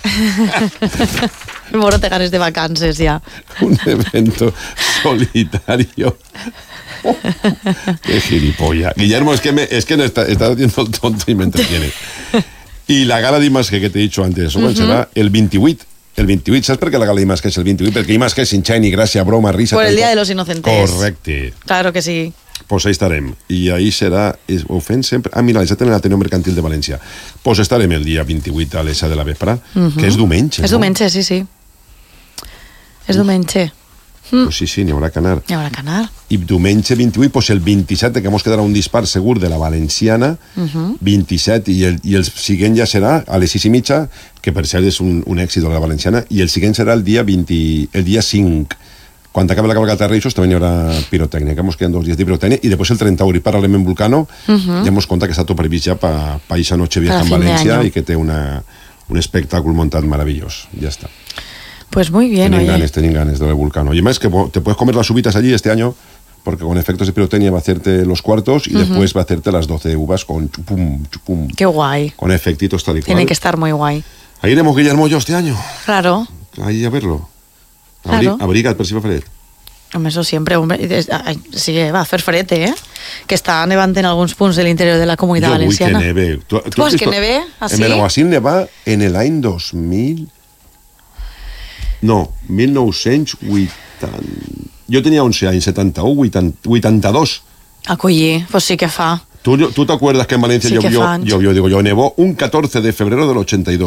Moro te ganes de vacances ya. Un evento solitario. Oh, qué gilipollas. Guillermo, es que, me, es que no está, está haciendo el tonto y me entretiene. Y la gala d'Imasque que t'he dicho antes, uh-huh. será el veintiuit. El veintiuit, ¿sabes por qué la gala d'Imasque es el veintiuit? Porque Imasque es sin ni gracia, broma, risa. Por el Día de los Inocentes. Correcte. Claro que sí. Pues ahí estarem. I ahí serà... Ho fem sempre... Ah, mira, ja tenen l'Ateneu Mercantil de València. Pues estarem el dia veintiuit a les set de la vespre, uh-huh. que és diumenge, És no? diumenge, sí, sí. És diumenge. Mm. Pues sí, sí, n'hi haurà que anar. N'hi haurà que anar. I diumenge veintiuit, pues el vint-i-set, que mos quedarà un dispar segur de la valenciana, uh-huh. vint-i-set, i el, i el següent ja serà a les sis i mitja, que per cert és un, un èxit de la valenciana, i el següent serà el dia vint, el dia cinc. Quan acabi la cabalgata de Reixos també hi haurà pirotècnica, mos queden dos dies de pirotècnia, i després el trenta i parlarem en Vulcano, uh-huh. ja mos conta que està tot previst ja pa, pa ixa noche vieja en València i que té una, un espectáculo montat maravillós. Ja està. Pues muy bien, Tienen oye. ganes, tienen ganes de Vulcano. Y más que te puedes comer las uvitas allí este año, porque con efectos de pirotecnia va a hacerte los cuartos y uh-huh. después va a hacerte las doce uvas con chupum, chupum. Qué guay. Con efectitos tal y cual. Tiene que estar muy guay. Ahí iremos Guillermo yo este año. Claro. Ahí a verlo. Abri Claro. Abriga't per si fa fred. Hombre, eso siempre, hombre, sí que va a hacer frete, ¿eh? Que está nevante en algunos puntos del interior de la Comunidad Yo Valenciana. Vull que neve. ¿Tú, ¿Tú vas que neve? ¿Así? En Benaguasil neva en el any dos mil... No, mil nou-cents vuitanta... Jo tenia once anys, setanta-u, vuitanta-dos. Acollí, pues sí que fa. ¿Tú, tú te acuerdas que en Valencia sí llovió, que llovió, digo yo, nevó un catorce de febrero del ochenta y dos?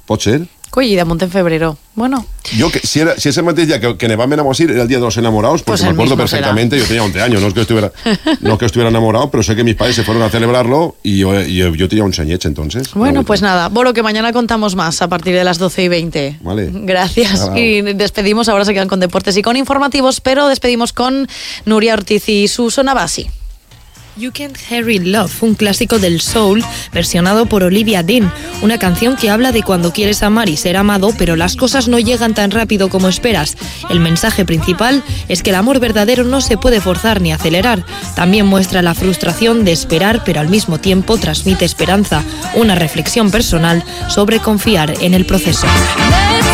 Pot ser? Coi, i damunt en febrero. Bueno. Yo, que, si, era, si ese mateix día que, que ne vam enamorarnos era el día de los enamorados, porque pues me acuerdo perfectamente, será. Yo tenía once años, no es que estuviera no es que estuviera enamorado, pero sé que mis padres se fueron a celebrarlo y yo, yo, yo tenía un añets entonces. Bueno, no, pues nada, Boro, que mañana contamos más a partir de las doce y veinte. Vale. Gracias. Claro. Y despedimos, ahora se quedan con deportes y con informativos, pero despedimos con Nuria Ortiz y su sonaba así. You Can't Hurry Love, un clásico del soul versionado por Olivia Dean, una canción que habla de cuando quieres amar y ser amado, pero las cosas no llegan tan rápido como esperas. El mensaje principal es que el amor verdadero no se puede forzar ni acelerar. También muestra la frustración de esperar, pero al mismo tiempo transmite esperanza, una reflexión personal sobre confiar en el proceso.